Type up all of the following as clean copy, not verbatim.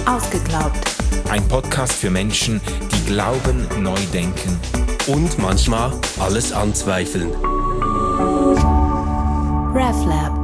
Ausgeglaubt. Ein Podcast für Menschen, die glauben, neu denken und manchmal alles anzweifeln. RefLab.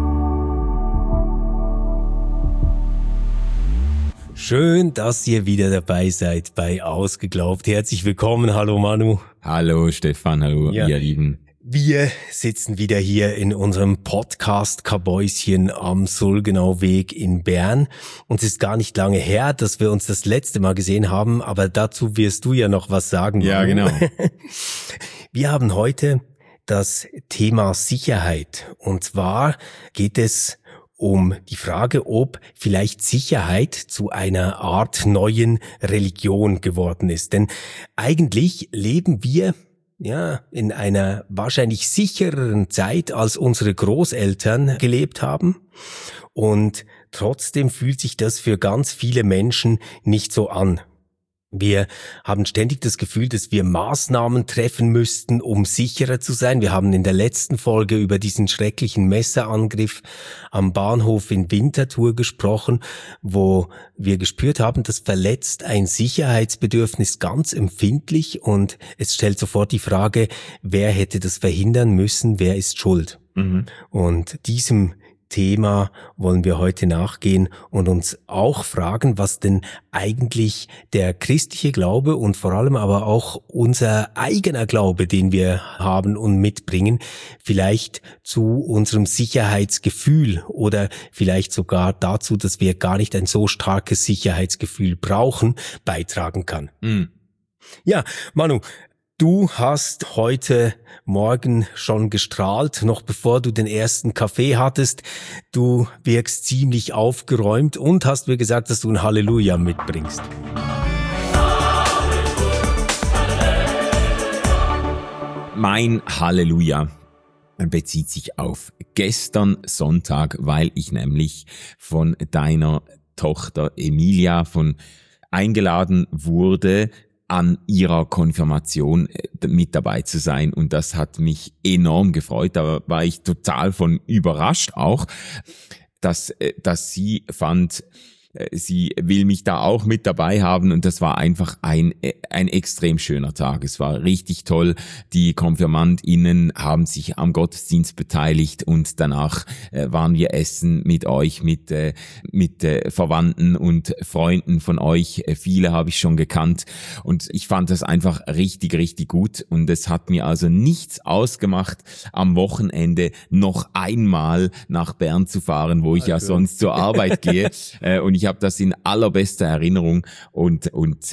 Schön, dass ihr wieder dabei seid bei Ausgeglaubt. Herzlich willkommen. Hallo Manu. Hallo Stefan, hallo ihr Lieben. Wir sitzen wieder hier in unserem Podcast-Kabäuschen am Sulgenauweg in Bern. Und es ist gar nicht lange her, dass wir uns das letzte Mal gesehen haben, aber dazu wirst du ja noch was sagen. Ja, genau. Wir haben heute das Thema Sicherheit. Und zwar geht es um die Frage, ob vielleicht Sicherheit zu einer Art neuen Religion geworden ist. Denn eigentlich leben wir in einer wahrscheinlich sichereren Zeit, als unsere Großeltern gelebt haben. Und trotzdem fühlt sich das für ganz viele Menschen nicht so an. Wir haben ständig das Gefühl, dass wir Maßnahmen treffen müssten, um sicherer zu sein. Wir haben in der letzten Folge über diesen schrecklichen Messerangriff am Bahnhof in Winterthur gesprochen, wo wir gespürt haben, das verletzt ein Sicherheitsbedürfnis ganz empfindlich und es stellt sofort die Frage, wer hätte das verhindern müssen, wer ist schuld? Und diesem Thema wollen wir heute nachgehen und uns auch fragen, was denn eigentlich der christliche Glaube und vor allem aber auch unser eigener Glaube, den wir haben und mitbringen, vielleicht zu unserem Sicherheitsgefühl oder vielleicht sogar dazu, dass wir gar nicht ein so starkes Sicherheitsgefühl brauchen, beitragen kann. Ja, Manu, du hast heute Morgen schon gestrahlt, noch bevor du den ersten Kaffee hattest. Du wirkst ziemlich aufgeräumt und hast mir gesagt, dass du ein Halleluja mitbringst. Mein Halleluja bezieht sich auf gestern Sonntag, weil ich nämlich von deiner Tochter Emilia eingeladen wurde, an ihrer Konfirmation mit dabei zu sein, und das hat mich enorm gefreut. Da war ich total von überrascht auch, dass sie fand, sie will mich da auch mit dabei haben, und das war einfach ein extrem schöner Tag. Es war richtig toll. Die KonfirmandInnen haben sich am Gottesdienst beteiligt und danach waren wir essen mit euch, mit Verwandten und Freunden von euch. Viele habe ich schon gekannt und ich fand das einfach richtig, richtig gut, und es hat mir also nichts ausgemacht, am Wochenende noch einmal nach Bern zu fahren, wo ich ja sonst zur Arbeit gehe, und ich habe das in allerbester Erinnerung und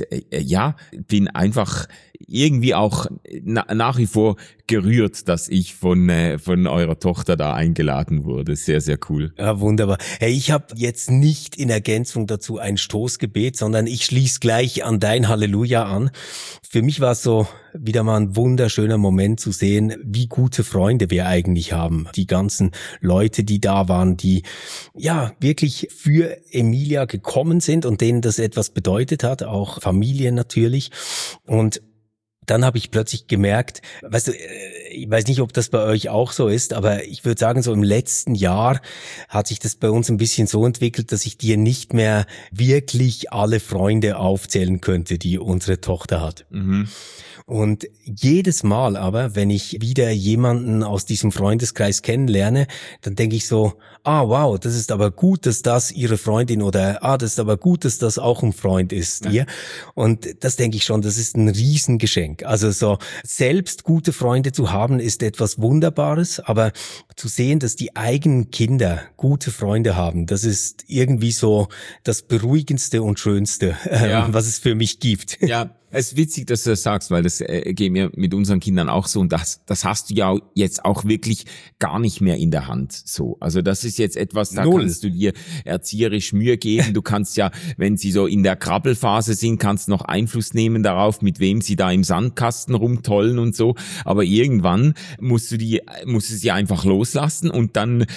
bin einfach irgendwie auch nach wie vor gerührt, dass ich von eurer Tochter da eingeladen wurde. Sehr, sehr cool. Ja, wunderbar. Hey, ich habe jetzt nicht in Ergänzung dazu ein Stoßgebet, sondern ich schließe gleich an dein Halleluja an. Für mich war es so wieder mal ein wunderschöner Moment zu sehen, wie gute Freunde wir eigentlich haben. Die ganzen Leute, die da waren, die ja wirklich für Emilia gekommen sind und denen das etwas bedeutet hat, auch Familie natürlich. Und dann habe ich plötzlich gemerkt, weißt du, ich weiß nicht, ob das bei euch auch so ist, aber ich würde sagen, so im letzten Jahr hat sich das bei uns ein bisschen so entwickelt, dass ich dir nicht mehr wirklich alle Freunde aufzählen könnte, die unsere Tochter hat. Und jedes Mal aber, wenn ich wieder jemanden aus diesem Freundeskreis kennenlerne, dann denke ich so, wow, das ist aber gut, dass das ihre Freundin oder das ist aber gut, dass das auch ein Freund ist. Ja. Und das denke ich schon, das ist ein Riesengeschenk. Also so selbst gute Freunde zu haben, ist etwas Wunderbares, aber zu sehen, dass die eigenen Kinder gute Freunde haben, das ist irgendwie so das Beruhigendste und Schönste, was es für mich gibt. Ja. Es ist witzig, dass du das sagst, weil das geht mir mit unseren Kindern auch so, und das hast du ja jetzt auch wirklich gar nicht mehr in der Hand. So, also das ist jetzt etwas, da kannst du dir erzieherisch Mühe geben. Du kannst ja, wenn sie so in der Krabbelphase sind, kannst noch Einfluss nehmen darauf, mit wem sie da im Sandkasten rumtollen und so. Aber irgendwann musst du sie einfach loslassen, und dann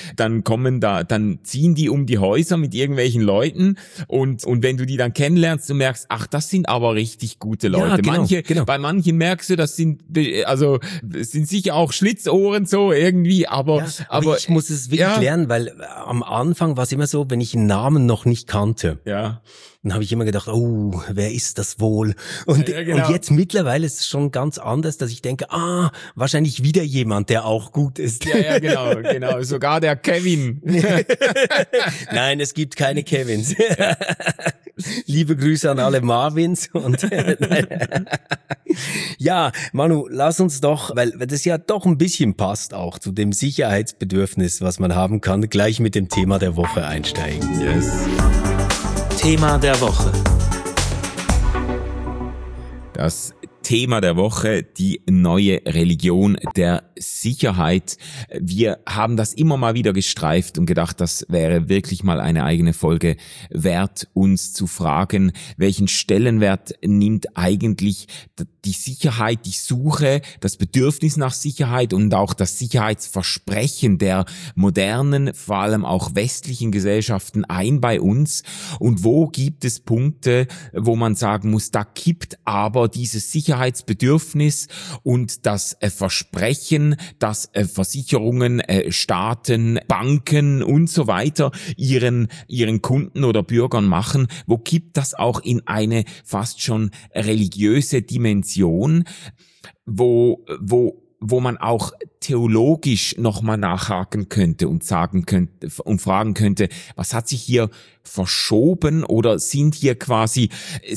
ziehen die um die Häuser mit irgendwelchen Leuten, und wenn du die dann kennenlernst, du merkst, ach, das sind aber richtig gute gute Leute. Ja, genau. Bei manchen merkst du, das sind sicher auch Schlitzohren so irgendwie, aber ich muss es wirklich lernen, weil am Anfang war es immer so, wenn ich einen Namen noch nicht kannte. Ja. Dann habe ich immer gedacht, oh, wer ist das wohl? Und jetzt mittlerweile ist es schon ganz anders, dass ich denke, wahrscheinlich wieder jemand, der auch gut ist. Ja, genau. Sogar der Kevin. Nein, es gibt keine Kevins. Liebe Grüße an alle Marvins. Ja, Manu, lass uns doch, weil das ja doch ein bisschen passt auch zu dem Sicherheitsbedürfnis, was man haben kann, gleich mit dem Thema der Woche einsteigen. Yes. Thema der Woche. Das Thema der Woche, die neue Religion der Sicherheit. Wir haben das immer mal wieder gestreift und gedacht, das wäre wirklich mal eine eigene Folge wert, uns zu fragen, welchen Stellenwert nimmt eigentlich die Sicherheit, die Suche, das Bedürfnis nach Sicherheit und auch das Sicherheitsversprechen der modernen, vor allem auch westlichen Gesellschaften ein bei uns, und wo gibt es Punkte, wo man sagen muss, da kippt aber dieses Sicherheitsbedürfnis und das Versprechen, dass Versicherungen, Staaten, Banken und so weiter ihren Kunden oder Bürgern machen, wo kippt das auch in eine fast schon religiöse Dimension, wo man auch theologisch nochmal nachhaken könnte und sagen könnte und fragen könnte, was hat sich hier verschoben, oder sind hier quasi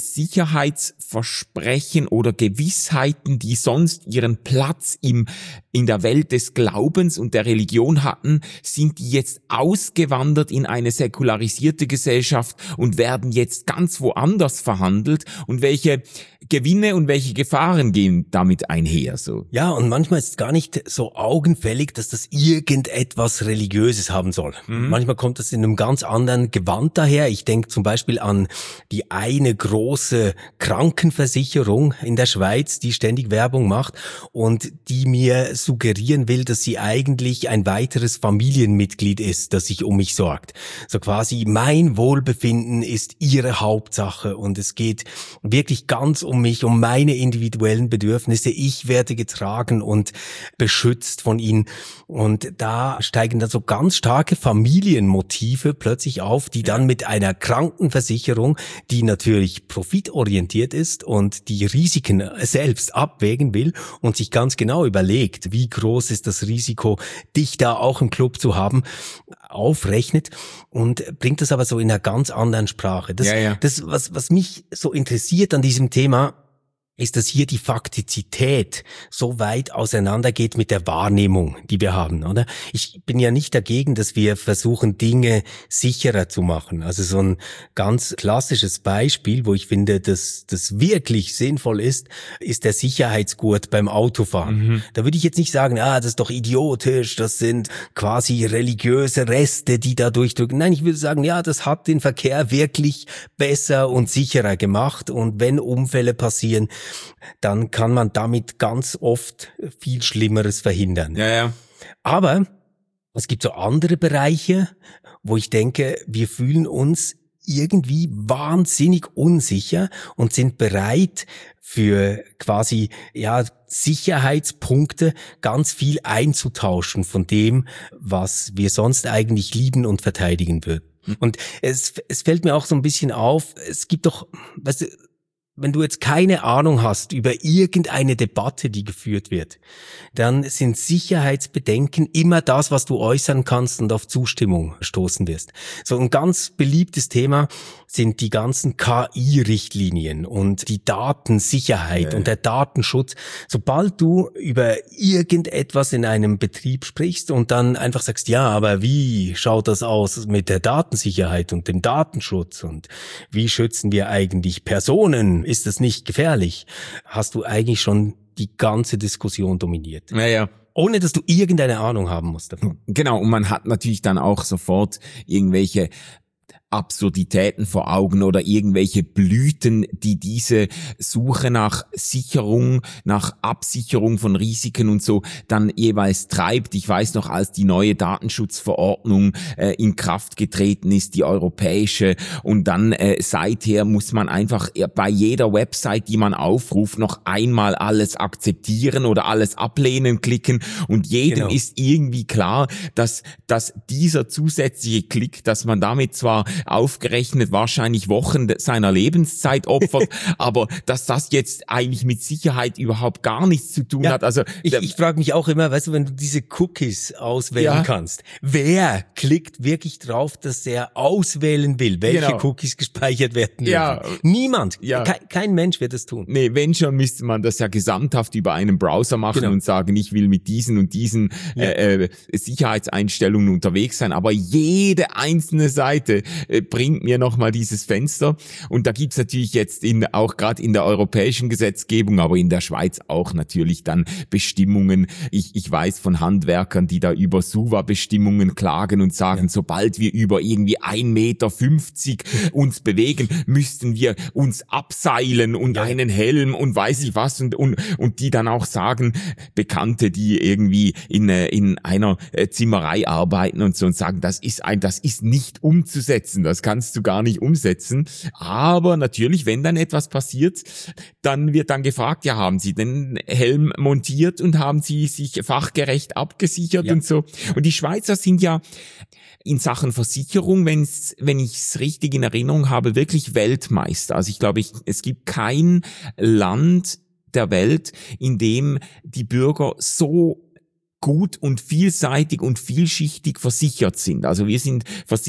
Sicherheitsversprechen oder Gewissheiten, die sonst ihren Platz in der Welt des Glaubens und der Religion hatten, sind die jetzt ausgewandert in eine säkularisierte Gesellschaft und werden jetzt ganz woanders verhandelt, und welche Gewinne und welche Gefahren gehen damit einher, so? Ja, und manchmal ist es gar nicht so augenfällig, dass das irgendetwas Religiöses haben soll. Manchmal kommt das in einem ganz anderen Gewand daher. Ich denke zum Beispiel an die eine große Krankenversicherung in der Schweiz, die ständig Werbung macht und die mir suggerieren will, dass sie eigentlich ein weiteres Familienmitglied ist, das sich um mich sorgt. So quasi mein Wohlbefinden ist ihre Hauptsache und es geht wirklich ganz um mich, um meine individuellen Bedürfnisse. Ich werde getragen und beschützt von ihnen. Und da steigen dann so ganz starke Familienmotive plötzlich auf, die dann mit einer Krankenversicherung, die natürlich profitorientiert ist und die Risiken selbst abwägen will und sich ganz genau überlegt, wie groß ist das Risiko, dich da auch im Club zu haben, aufrechnet und bringt das aber so in einer ganz anderen Sprache. Das, was mich so interessiert an diesem Thema, ist, dass hier die Faktizität so weit auseinandergeht mit der Wahrnehmung, die wir haben, oder? Ich bin ja nicht dagegen, dass wir versuchen, Dinge sicherer zu machen. Also so ein ganz klassisches Beispiel, wo ich finde, dass das wirklich sinnvoll ist der Sicherheitsgurt beim Autofahren. Da würde ich jetzt nicht sagen, das ist doch idiotisch, das sind quasi religiöse Reste, die da durchdrücken. Nein, ich würde sagen, ja, das hat den Verkehr wirklich besser und sicherer gemacht, und wenn Unfälle passieren, dann kann man damit ganz oft viel Schlimmeres verhindern. Ja. Aber es gibt so andere Bereiche, wo ich denke, wir fühlen uns irgendwie wahnsinnig unsicher und sind bereit, für quasi Sicherheitspunkte ganz viel einzutauschen von dem, was wir sonst eigentlich lieben und verteidigen würden. Und es fällt mir auch so ein bisschen auf, es gibt doch, weißt du, wenn du jetzt keine Ahnung hast über irgendeine Debatte, die geführt wird, dann sind Sicherheitsbedenken immer das, was du äußern kannst und auf Zustimmung stoßen wirst. So ein ganz beliebtes Thema sind die ganzen KI-Richtlinien und die Datensicherheit und der Datenschutz. Sobald du über irgendetwas in einem Betrieb sprichst und dann einfach sagst, ja, aber wie schaut das aus mit der Datensicherheit und dem Datenschutz und wie schützen wir eigentlich Personen? Ist das nicht gefährlich? Hast du eigentlich schon die ganze Diskussion dominiert. Ja. Ohne dass du irgendeine Ahnung haben musst davon. Genau, und man hat natürlich dann auch sofort irgendwelche Absurditäten vor Augen oder irgendwelche Blüten, die diese Suche nach Sicherung, nach Absicherung von Risiken und so dann jeweils treibt. Ich weiß noch, als die neue Datenschutzverordnung in Kraft getreten ist, die europäische, und dann seither muss man einfach bei jeder Website, die man aufruft, noch einmal alles akzeptieren oder alles ablehnen klicken, und jedem ist irgendwie klar, dass dieser zusätzliche Klick, dass man damit zwar aufgerechnet wahrscheinlich Wochen seiner Lebenszeit opfert, aber dass das jetzt eigentlich mit Sicherheit überhaupt gar nichts zu tun hat. Also ich frage mich auch immer, weißt du, wenn du diese Cookies auswählen kannst, wer klickt wirklich drauf, dass er auswählen will, welche Cookies gespeichert werden dürfen? Niemand. Kein Mensch wird das tun. Nee, wenn schon, müsste man das ja gesamthaft über einen Browser machen und sagen, ich will mit diesen und diesen Sicherheitseinstellungen unterwegs sein. Aber jede einzelne Seite bringt mir nochmal dieses Fenster. Und da gibt's natürlich jetzt auch gerade in der europäischen Gesetzgebung, aber in der Schweiz auch natürlich dann Bestimmungen. Ich weiß von Handwerkern, die da über SUVA-Bestimmungen klagen und sagen, sobald wir über irgendwie 1,50 Meter uns bewegen, müssten wir uns abseilen und einen Helm und weiß ich was, und die dann auch sagen, Bekannte, die irgendwie in einer Zimmerei arbeiten und so, und sagen, das ist nicht umzusetzen, das kannst du gar nicht umsetzen. Aber natürlich, wenn dann etwas passiert, dann wird dann gefragt, ja, haben Sie den Helm montiert und haben Sie sich fachgerecht abgesichert und so. Und die Schweizer sind ja in Sachen Versicherung, wenn ich es richtig in Erinnerung habe, wirklich Weltmeister. Also ich glaube, es gibt kein Land der Welt, in dem die Bürger so gut und vielseitig und vielschichtig versichert sind. Also wir sind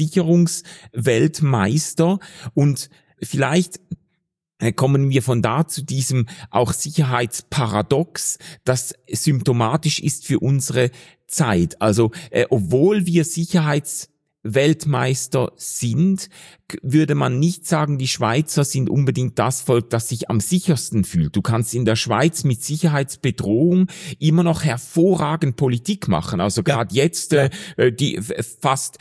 Versicherungsweltmeister, und vielleicht kommen wir von da zu diesem auch Sicherheitsparadox, das symptomatisch ist für unsere Zeit. Also obwohl wir Sicherheitsweltmeister sind, würde man nicht sagen, die Schweizer sind unbedingt das Volk, das sich am sichersten fühlt. Du kannst in der Schweiz mit Sicherheitsbedrohung immer noch hervorragend Politik machen. Also gerade jetzt, die fast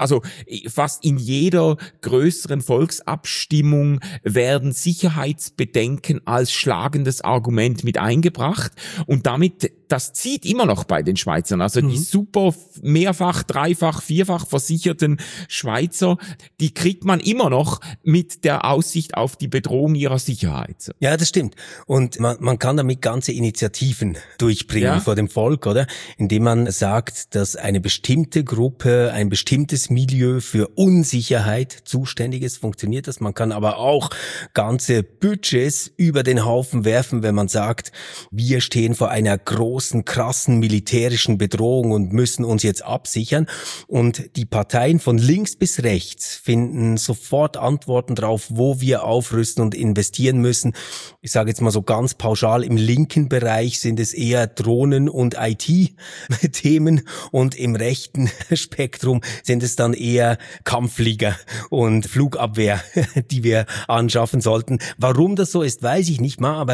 in jeder größeren Volksabstimmung werden Sicherheitsbedenken als schlagendes Argument mit eingebracht, und damit, das zieht immer noch bei den Schweizern. Also die super mehrfach, dreifach, vierfach versicherten Schweizer, die kriegt man immer noch mit der Aussicht auf die Bedrohung ihrer Sicherheit. Ja, das stimmt. Und man kann damit ganze Initiativen durchbringen vor dem Volk, oder? Indem man sagt, dass eine bestimmte Gruppe, ein bestimmtes Milieu für Unsicherheit zuständig ist, funktioniert das. Man kann aber auch ganze Budgets über den Haufen werfen, wenn man sagt, wir stehen vor einer großen, krassen militärischen Bedrohung und müssen uns jetzt absichern. Und die Parteien von links bis rechts finden sofort Antworten drauf, wo wir aufrüsten und investieren müssen. Ich sage jetzt mal so ganz pauschal, im linken Bereich sind es eher Drohnen und IT-Themen, und im rechten Spektrum sind es dann eher Kampfflieger und Flugabwehr, die wir anschaffen sollten. Warum das so ist, weiß ich nicht mal, aber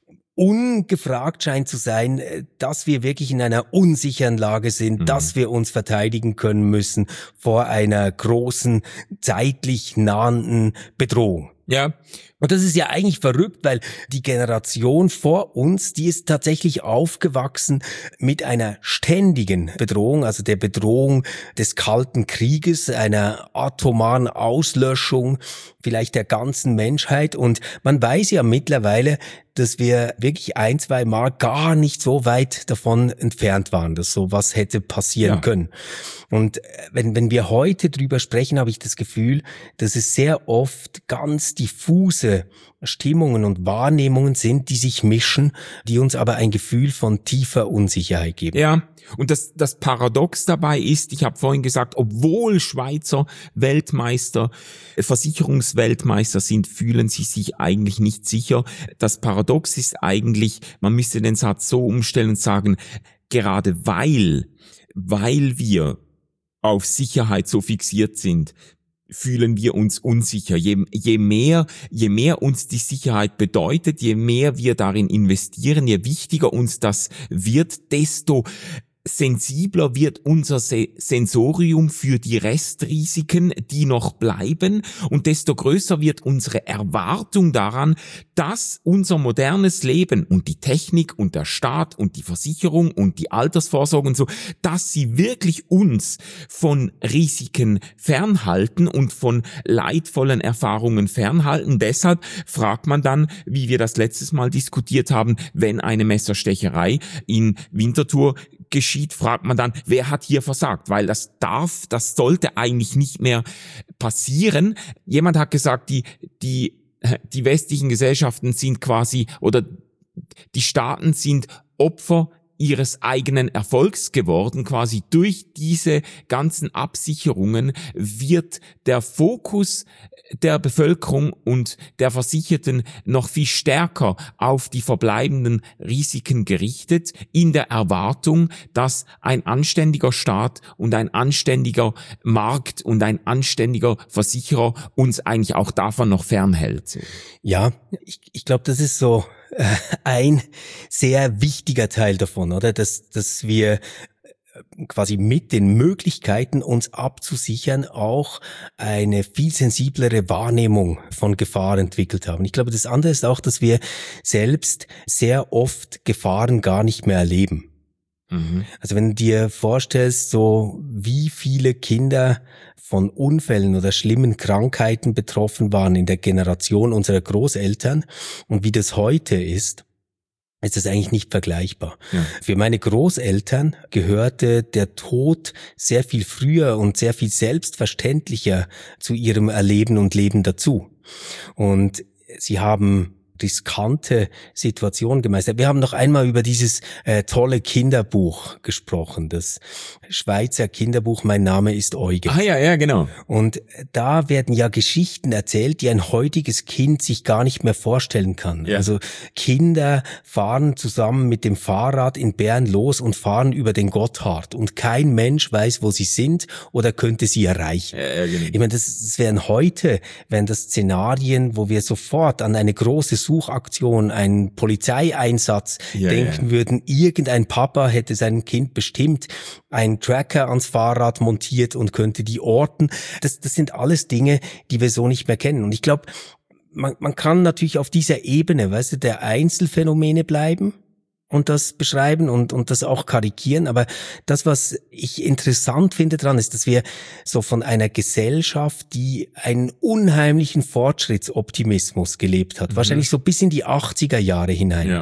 ungefragt scheint zu sein, dass wir wirklich in einer unsicheren Lage sind, dass wir uns verteidigen können müssen vor einer großen, zeitlich nahenden Bedrohung. Ja. Und das ist ja eigentlich verrückt, weil die Generation vor uns, die ist tatsächlich aufgewachsen mit einer ständigen Bedrohung, also der Bedrohung des Kalten Krieges, einer atomaren Auslöschung vielleicht der ganzen Menschheit. Und man weiß ja mittlerweile, dass wir wirklich 1-2 Mal gar nicht so weit davon entfernt waren, dass sowas hätte passieren können. Und wenn wir heute drüber sprechen, habe ich das Gefühl, dass es sehr oft ganz diffuse Stimmungen und Wahrnehmungen sind, die sich mischen, die uns aber ein Gefühl von tiefer Unsicherheit geben. Ja, und das Paradox dabei ist, ich habe vorhin gesagt, obwohl Schweizer Weltmeister, Versicherungsweltmeister sind, fühlen sie sich eigentlich nicht sicher. Das Paradox ist eigentlich, man müsste den Satz so umstellen und sagen, gerade weil wir auf Sicherheit so fixiert sind, fühlen wir uns unsicher. Je mehr uns die Sicherheit bedeutet, je mehr wir darin investieren, je wichtiger uns das wird, desto sensibler wird unser Sensorium für die Restrisiken, die noch bleiben, und desto größer wird unsere Erwartung daran, dass unser modernes Leben und die Technik und der Staat und die Versicherung und die Altersvorsorge und so, dass sie wirklich uns von Risiken fernhalten und von leidvollen Erfahrungen fernhalten. Deshalb fragt man dann, wie wir das letztes Mal diskutiert haben, wenn eine Messerstecherei in Winterthur geschieht, fragt man dann, wer hat hier versagt? Weil das sollte eigentlich nicht mehr passieren. Jemand hat gesagt, die westlichen Gesellschaften sind quasi, oder die Staaten sind Opfer ihres eigenen Erfolgs geworden. Quasi durch diese ganzen Absicherungen wird der Fokus der Bevölkerung und der Versicherten noch viel stärker auf die verbleibenden Risiken gerichtet, in der Erwartung, dass ein anständiger Staat und ein anständiger Markt und ein anständiger Versicherer uns eigentlich auch davon noch fernhält. Ja, ich glaube, das ist so ein sehr wichtiger Teil davon, oder? Dass wir quasi mit den Möglichkeiten, uns abzusichern, auch eine viel sensiblere Wahrnehmung von Gefahr entwickelt haben. Ich glaube, das andere ist auch, dass wir selbst sehr oft Gefahren gar nicht mehr erleben. Mhm. Also wenn du dir vorstellst, so wie viele Kinder von Unfällen oder schlimmen Krankheiten betroffen waren in der Generation unserer Großeltern und wie das heute ist das eigentlich nicht vergleichbar. Ja. Für meine Großeltern gehörte der Tod sehr viel früher und sehr viel selbstverständlicher zu ihrem Erleben und Leben dazu. Und sie haben riskante Situation gemeistert. Wir haben noch einmal über dieses tolle Kinderbuch gesprochen, das Schweizer Kinderbuch Mein Name ist Eugen. Ah ja, genau. Und da werden ja Geschichten erzählt, die ein heutiges Kind sich gar nicht mehr vorstellen kann. Ja. Also Kinder fahren zusammen mit dem Fahrrad in Bern los und fahren über den Gotthard und kein Mensch weiß, wo sie sind oder könnte sie erreichen. Genau. Ich meine, das wären heute, wären das Szenarien, wo wir sofort an eine große Suchaktion, einen Polizeieinsatz denken würden. Irgendein Papa hätte seinem Kind bestimmt einen Tracker ans Fahrrad montiert und könnte die orten. Das sind alles Dinge, die wir so nicht mehr kennen. Und ich glaube, man kann natürlich auf dieser Ebene, weißt du, der Einzelfänomene bleiben und das beschreiben und das auch karikieren. Aber das, was ich interessant finde dran, ist, dass wir so von einer Gesellschaft, die einen unheimlichen Fortschrittsoptimismus gelebt hat, wahrscheinlich so bis in die 80er Jahre hinein,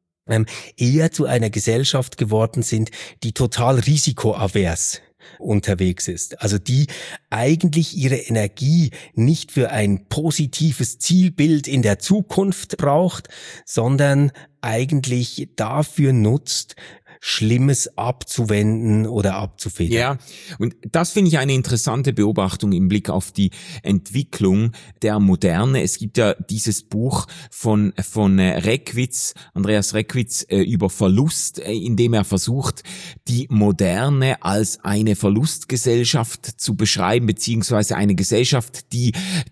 eher zu einer Gesellschaft geworden sind, die total risikoavers unterwegs ist. Also die eigentlich ihre Energie nicht für ein positives Zielbild in der Zukunft braucht, sondern eigentlich dafür nutzt, Schlimmes abzuwenden oder abzufedern. Ja, und das finde ich eine interessante Beobachtung im Blick auf die Entwicklung der Moderne. Es gibt ja dieses Buch von Reckwitz, Andreas Reckwitz, über Verlust, in dem er versucht, die Moderne als eine Verlustgesellschaft zu beschreiben, beziehungsweise eine Gesellschaft, die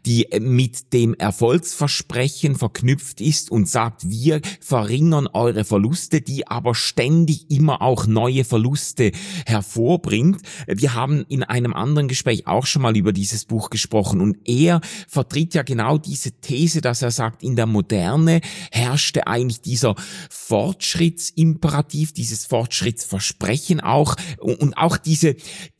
mit dem Erfolgsversprechen verknüpft ist und sagt, wir verringern eure Verluste, die aber ständig immer auch neue Verluste hervorbringt. Wir haben in einem anderen Gespräch auch schon mal über dieses Buch gesprochen und er vertritt ja genau diese These, dass er sagt, in der Moderne herrschte eigentlich dieser Fortschrittsimperativ, dieses Fortschrittsversprechen auch und auch dieser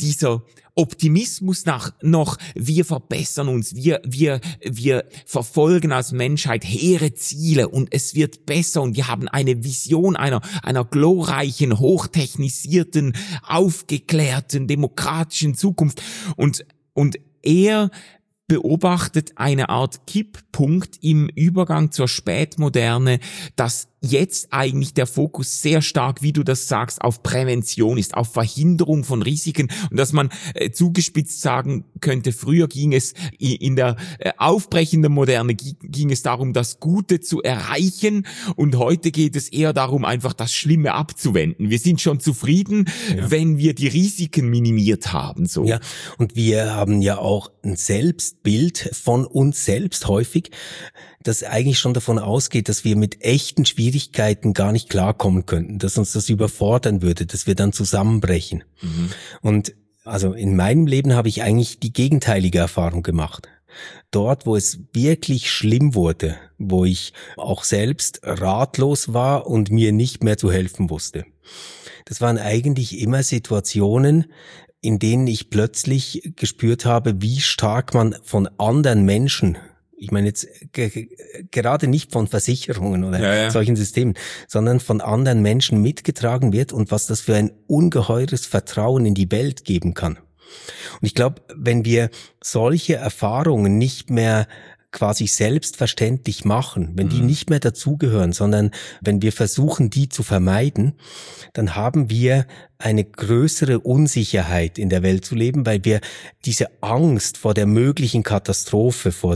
Optimismus noch, wir verbessern uns, wir verfolgen als Menschheit hehre Ziele und es wird besser und wir haben eine Vision einer glorreichen, hochtechnisierten, aufgeklärten, demokratischen Zukunft und er beobachtet eine Art Kipppunkt im Übergang zur Spätmoderne, dass jetzt eigentlich der Fokus sehr stark, wie du das sagst, auf Prävention ist, auf Verhinderung von Risiken und dass man zugespitzt sagen könnte, früher ging es in der aufbrechenden Moderne ging es darum, das Gute zu erreichen und heute geht es eher darum, einfach das Schlimme abzuwenden. Wir sind schon zufrieden, wenn wir die Risiken minimiert haben. So. Ja, und wir haben ja auch ein Selbstbild von uns selbst häufig, das eigentlich schon davon ausgeht, dass wir mit echten Schwierigkeiten gar nicht klarkommen könnten, dass uns das überfordern würde, dass wir dann zusammenbrechen. Und also in meinem Leben habe ich eigentlich die gegenteilige Erfahrung gemacht. Dort, wo es wirklich schlimm wurde, wo ich auch selbst ratlos war und mir nicht mehr zu helfen wusste. Das waren eigentlich immer Situationen, in denen ich plötzlich gespürt habe, wie stark man von anderen Menschen, ich meine jetzt gerade nicht von Versicherungen oder solchen Systemen, sondern von anderen Menschen mitgetragen wird und was das für ein ungeheures Vertrauen in die Welt geben kann. Und ich glaube, wenn wir solche Erfahrungen nicht mehr quasi selbstverständlich machen, wenn die nicht mehr dazugehören, sondern wenn wir versuchen, die zu vermeiden, dann haben wir eine größere Unsicherheit in der Welt zu leben, weil wir diese Angst vor der möglichen Katastrophe, vor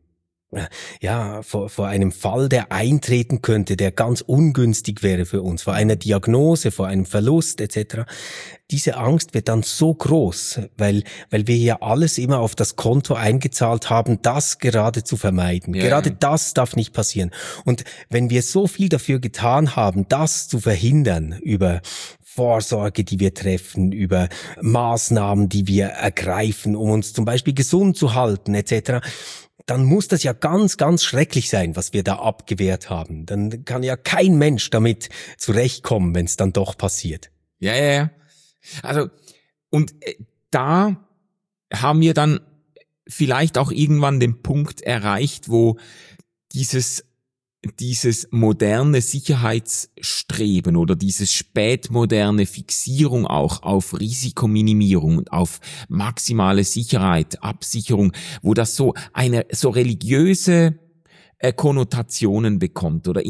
einem Fall, der eintreten könnte, der ganz ungünstig wäre für uns, vor einer Diagnose, vor einem Verlust etc. Diese Angst wird dann so groß, weil wir ja alles immer auf das Konto eingezahlt haben, das gerade zu vermeiden. Gerade das darf nicht passieren. Und wenn wir so viel dafür getan haben, das zu verhindern, über Vorsorge, die wir treffen, über Maßnahmen, die wir ergreifen, um uns zum Beispiel gesund zu halten etc., dann muss das ja ganz, ganz schrecklich sein, was wir da abgewehrt haben. Dann kann ja kein Mensch damit zurechtkommen, wenn es dann doch passiert. Ja. Also, und da haben wir dann vielleicht auch irgendwann den Punkt erreicht, wo dieses moderne Sicherheitsstreben oder dieses spätmoderne Fixierung auch auf Risikominimierung und auf maximale Sicherheit, Absicherung, wo das so religiöse Konnotationen bekommt oder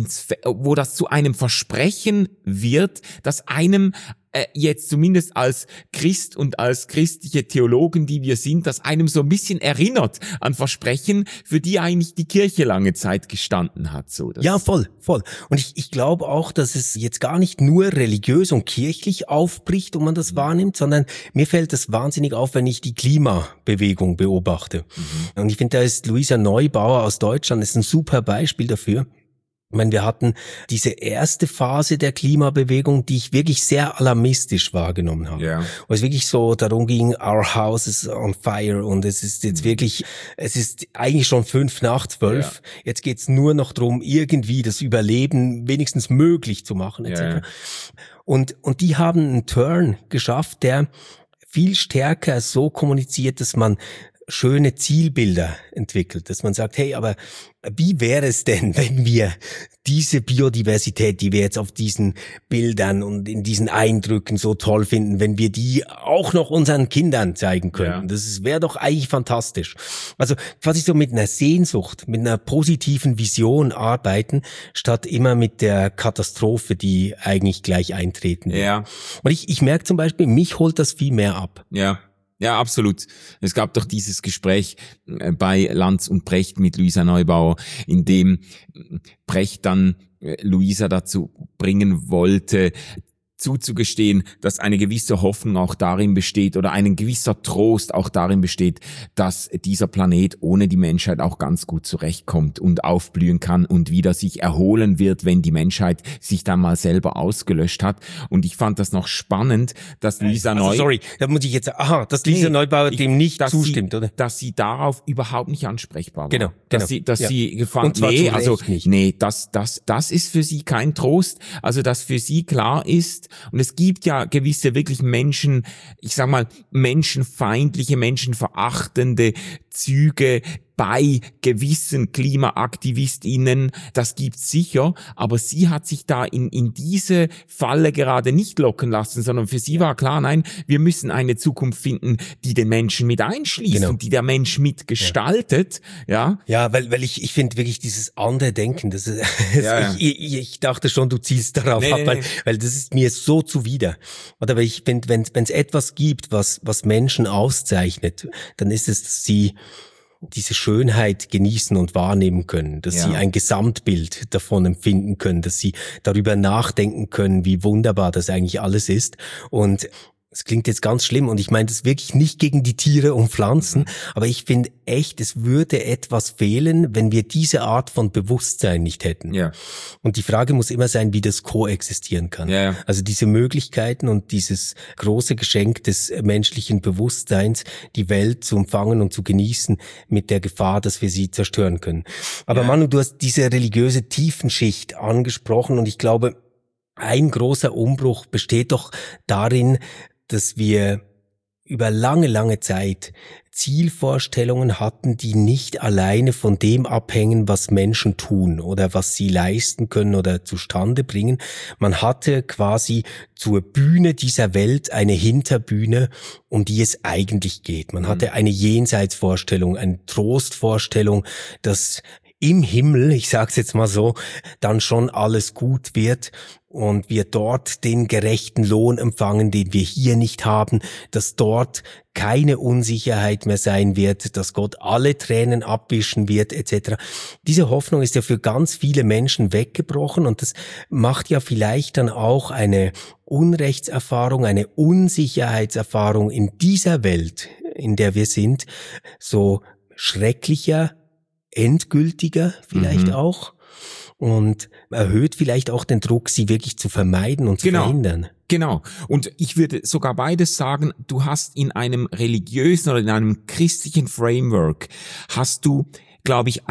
wo das zu einem Versprechen wird, das einem jetzt zumindest als Christ und als christliche Theologen, die wir sind, das einem so ein bisschen erinnert an Versprechen, für die eigentlich die Kirche lange Zeit gestanden hat. So, ja, voll. Und ich glaube auch, dass es jetzt gar nicht nur religiös und kirchlich aufbricht und man das wahrnimmt, sondern mir fällt das wahnsinnig auf, wenn ich die Klimabewegung beobachte. Und ich finde, da ist Luisa Neubauer aus Deutschland ist ein super Beispiel dafür. Ich meine, wir hatten diese erste Phase der Klimabewegung, die ich wirklich sehr alarmistisch wahrgenommen habe. Ja. Wo es wirklich so darum ging, our house is on fire und es ist jetzt wirklich, es ist eigentlich schon 5:12. Ja. Jetzt geht's nur noch darum, irgendwie das Überleben wenigstens möglich zu machen, etc. Ja. Und die haben einen Turn geschafft, der viel stärker so kommuniziert, dass man schöne Zielbilder entwickelt, dass man sagt, hey, aber wie wäre es denn, wenn wir diese Biodiversität, die wir jetzt auf diesen Bildern und in diesen Eindrücken so toll finden, wenn wir die auch noch unseren Kindern zeigen könnten? Ja. Das wäre doch eigentlich fantastisch. Also quasi so mit einer Sehnsucht, mit einer positiven Vision arbeiten, statt immer mit der Katastrophe, die eigentlich gleich eintreten wird. Ja. Und ich merke zum Beispiel, mich holt das viel mehr ab. Ja, absolut. Es gab doch dieses Gespräch bei Lanz und Precht mit Luisa Neubauer, in dem Precht dann Luisa dazu bringen wollte, zuzugestehen, dass eine gewisse Hoffnung auch darin besteht oder ein gewisser Trost auch darin besteht, dass dieser Planet ohne die Menschheit auch ganz gut zurechtkommt und aufblühen kann und wieder sich erholen wird, wenn die Menschheit sich dann mal selber ausgelöscht hat. Und ich fand das noch spannend, dass Luisa da muss ich jetzt, dass Luisa Neubauer dem nicht zustimmt, oder? Dass sie darauf überhaupt nicht ansprechbar war. Genau. Sie gefand, das ist für sie kein Trost, also dass für sie klar ist, und es gibt ja gewisse wirklich menschenfeindliche, menschenverachtende Züge bei gewissen KlimaaktivistInnen, das gibt's sicher, aber sie hat sich da in diese Falle gerade nicht locken lassen, sondern für sie war klar, nein, wir müssen eine Zukunft finden, die den Menschen mit einschließt und die der Mensch mitgestaltet, ja. Ja, weil ich finde wirklich dieses andere Denken, das ist, ich dachte schon, du zielst darauf ab, weil das ist mir so zuwider. Oder weil ich finde, wenn es etwas gibt, was Menschen auszeichnet, dann ist es, dass sie diese Schönheit genießen und wahrnehmen können, dass sie ein Gesamtbild davon empfinden können, dass sie darüber nachdenken können, wie wunderbar das eigentlich alles ist. Und Es klingt jetzt ganz schlimm und ich meine das wirklich nicht gegen die Tiere und Pflanzen, aber ich finde echt, es würde etwas fehlen, wenn wir diese Art von Bewusstsein nicht hätten. Ja. Und die Frage muss immer sein, wie das koexistieren kann. Ja. Also diese Möglichkeiten und dieses große Geschenk des menschlichen Bewusstseins, die Welt zu umfangen und zu genießen mit der Gefahr, dass wir sie zerstören können. Aber Manu, du hast diese religiöse Tiefenschicht angesprochen und ich glaube, ein großer Umbruch besteht doch darin, dass wir über lange, lange Zeit Zielvorstellungen hatten, die nicht alleine von dem abhängen, was Menschen tun oder was sie leisten können oder zustande bringen. Man hatte quasi zur Bühne dieser Welt eine Hinterbühne, um die es eigentlich geht. Man hatte eine Jenseitsvorstellung, eine Trostvorstellung, dass im Himmel, ich sag's jetzt mal so, dann schon alles gut wird und wir dort den gerechten Lohn empfangen, den wir hier nicht haben, dass dort keine Unsicherheit mehr sein wird, dass Gott alle Tränen abwischen wird, etc. Diese Hoffnung ist ja für ganz viele Menschen weggebrochen und das macht ja vielleicht dann auch eine Unrechtserfahrung, eine Unsicherheitserfahrung in dieser Welt, in der wir sind, so schrecklicher, endgültiger vielleicht auch und erhöht vielleicht auch den Druck, sie wirklich zu vermeiden und zu verhindern. Genau. Und ich würde sogar beides sagen, du hast in einem religiösen oder in einem christlichen Framework hast du, glaube ich,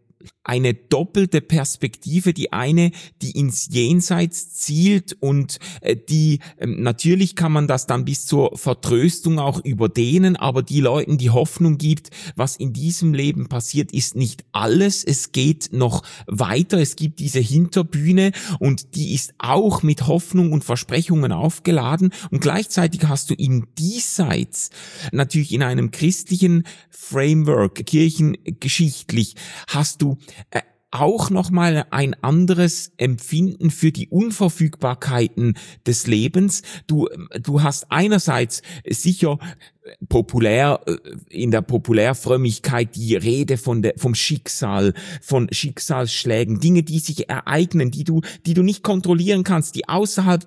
eine doppelte Perspektive, die eine, die ins Jenseits zielt und die, natürlich kann man das dann bis zur Vertröstung auch überdehnen, aber die Leuten die Hoffnung gibt, was in diesem Leben passiert, ist nicht alles, es geht noch weiter, es gibt diese Hinterbühne und die ist auch mit Hoffnung und Versprechungen aufgeladen und gleichzeitig hast du im Diesseits, natürlich in einem christlichen Framework, kirchengeschichtlich, hast du auch nochmal ein anderes Empfinden für die Unverfügbarkeiten des Lebens. Du hast einerseits sicher populär, in der Populärfrömmigkeit die Rede vom Schicksal, von Schicksalsschlägen, Dinge, die sich ereignen, die du nicht kontrollieren kannst, die außerhalb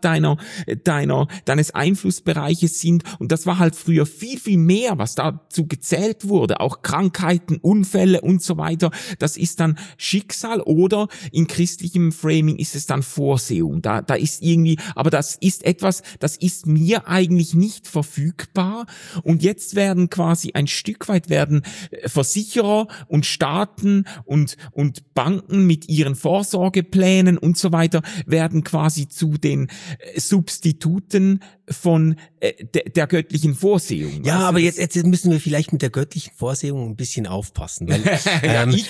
deines Einflussbereiches sind. Und das war halt früher viel, viel mehr, was dazu gezählt wurde. Auch Krankheiten, Unfälle und so weiter. Das ist dann Schicksal oder in christlichem Framing ist es dann Vorsehung. Da ist irgendwie, aber das ist etwas, das ist mir eigentlich nicht verfügbar. Und jetzt werden quasi ein Stück weit Versicherer und Staaten und Banken mit ihren Vorsorgeplänen und so weiter werden quasi zu den Substituten von der göttlichen Vorsehung. Ja, aber jetzt müssen wir vielleicht mit der göttlichen Vorsehung ein bisschen aufpassen, weil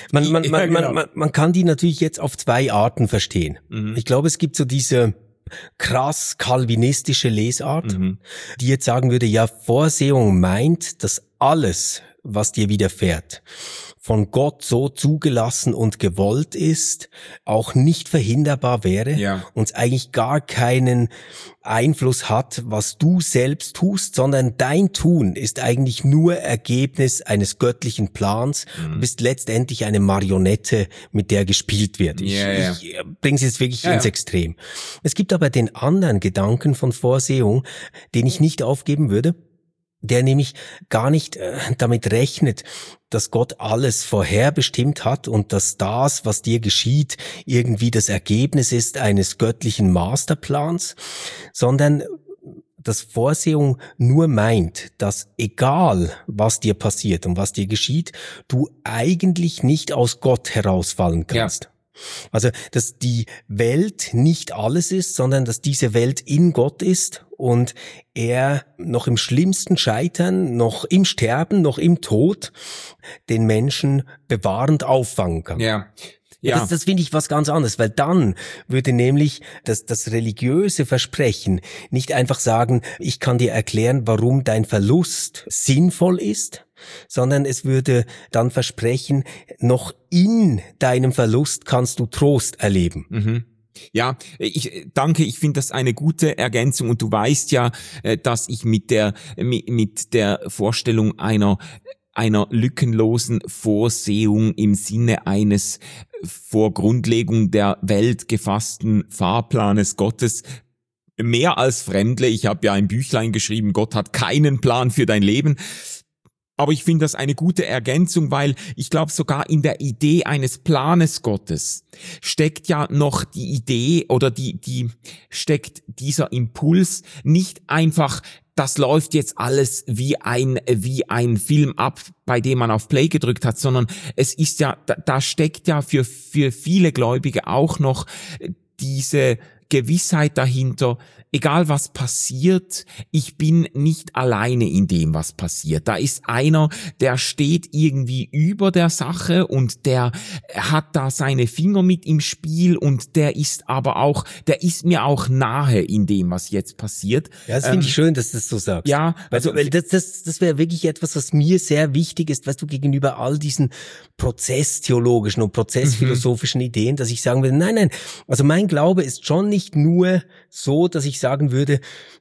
man kann die natürlich jetzt auf zwei Arten verstehen. Ich glaube, es gibt so diese krass kalvinistische Lesart, die jetzt sagen würde, ja, Vorsehung meint, dass alles, was dir widerfährt, von Gott so zugelassen und gewollt ist, auch nicht verhinderbar wäre und es eigentlich gar keinen Einfluss hat, was du selbst tust, sondern dein Tun ist eigentlich nur Ergebnis eines göttlichen Plans. Du bist letztendlich eine Marionette, mit der gespielt wird. Ich bringe es jetzt wirklich ins Extrem. Es gibt aber den anderen Gedanken von Vorsehung, den ich nicht aufgeben würde, der nämlich gar nicht damit rechnet, dass Gott alles vorherbestimmt hat und dass das, was dir geschieht, irgendwie das Ergebnis ist eines göttlichen Masterplans, sondern dass Vorsehung nur meint, dass egal was dir passiert und was dir geschieht, du eigentlich nicht aus Gott herausfallen kannst. Also, dass die Welt nicht alles ist, sondern dass diese Welt in Gott ist und er noch im schlimmsten Scheitern, noch im Sterben, noch im Tod den Menschen bewahrend auffangen kann. Ja. Das finde ich was ganz anderes, weil dann würde nämlich das religiöse Versprechen nicht einfach sagen, ich kann dir erklären, warum dein Verlust sinnvoll ist, sondern es würde dann versprechen, noch in deinem Verlust kannst du Trost erleben. Ja, ich danke, ich finde das eine gute Ergänzung und du weißt ja, dass ich mit der Vorstellung einer lückenlosen Vorsehung im Sinne eines vor Grundlegung der Welt gefassten Fahrplanes Gottes mehr als Fremdle. Ich habe ja ein Büchlein geschrieben, Gott hat keinen Plan für dein Leben. Aber ich finde das eine gute Ergänzung, weil ich glaube, sogar in der Idee eines Planes Gottes steckt ja noch die Idee oder steckt dieser Impuls nicht einfach, das läuft jetzt alles wie ein Film ab, bei dem man auf Play gedrückt hat, sondern es ist ja, da steckt ja für viele Gläubige auch noch diese Gewissheit dahinter, egal was passiert, ich bin nicht alleine in dem, was passiert. Da ist einer, der steht irgendwie über der Sache und der hat da seine Finger mit im Spiel und der ist mir auch nahe in dem, was jetzt passiert. Ja, das finde ich schön, dass du das so sagst. Ja, weil das wäre wirklich etwas, was mir sehr wichtig ist, weißt du, gegenüber all diesen prozesstheologischen und prozessphilosophischen Ideen, dass ich sagen würde, nein, also mein Glaube ist schon nicht nur so, dass ich sagen würde,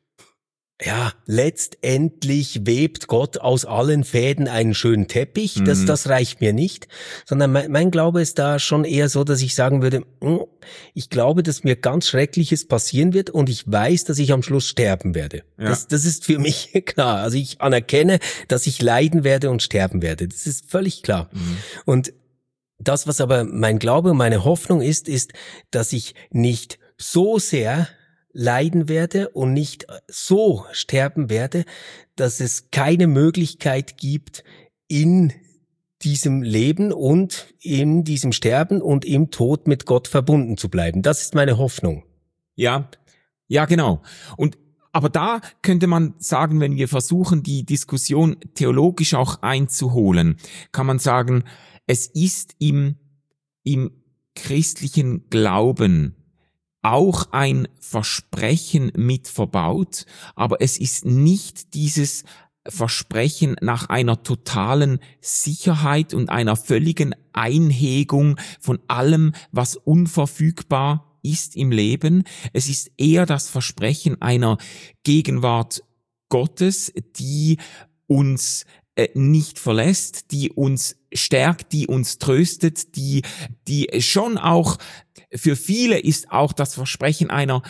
ja, letztendlich webt Gott aus allen Fäden einen schönen Teppich, das reicht mir nicht, sondern mein Glaube ist da schon eher so, dass ich sagen würde, ich glaube, dass mir ganz Schreckliches passieren wird und ich weiß, dass ich am Schluss sterben werde. Ja. Das ist für mich klar. Also ich anerkenne, dass ich leiden werde und sterben werde. Das ist völlig klar. Und das, was aber mein Glaube und meine Hoffnung ist, dass ich nicht so sehr leiden werde und nicht so sterben werde, dass es keine Möglichkeit gibt, in diesem Leben und in diesem Sterben und im Tod mit Gott verbunden zu bleiben. Das ist meine Hoffnung. Ja, genau. Aber da könnte man sagen, wenn wir versuchen, die Diskussion theologisch auch einzuholen, kann man sagen, es ist im christlichen Glauben auch ein Versprechen mit verbaut, aber es ist nicht dieses Versprechen nach einer totalen Sicherheit und einer völligen Einhegung von allem, was unverfügbar ist im Leben. Es ist eher das Versprechen einer Gegenwart Gottes, die uns nicht verlässt, die uns stärkt, die uns tröstet, die schon auch für viele ist auch das Versprechen einer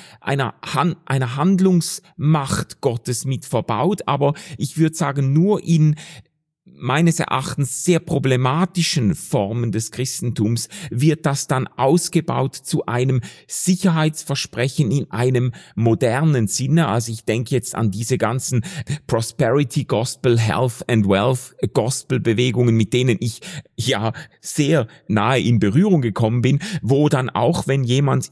Handlungsmacht Gottes mit verbaut, aber ich würde sagen, nur in meines Erachtens sehr problematischen Formen des Christentums wird das dann ausgebaut zu einem Sicherheitsversprechen in einem modernen Sinne. Also ich denke jetzt an diese ganzen Prosperity Gospel, Health and Wealth Gospel Bewegungen, mit denen ich ja sehr nahe in Berührung gekommen bin, wo dann auch, wenn jemand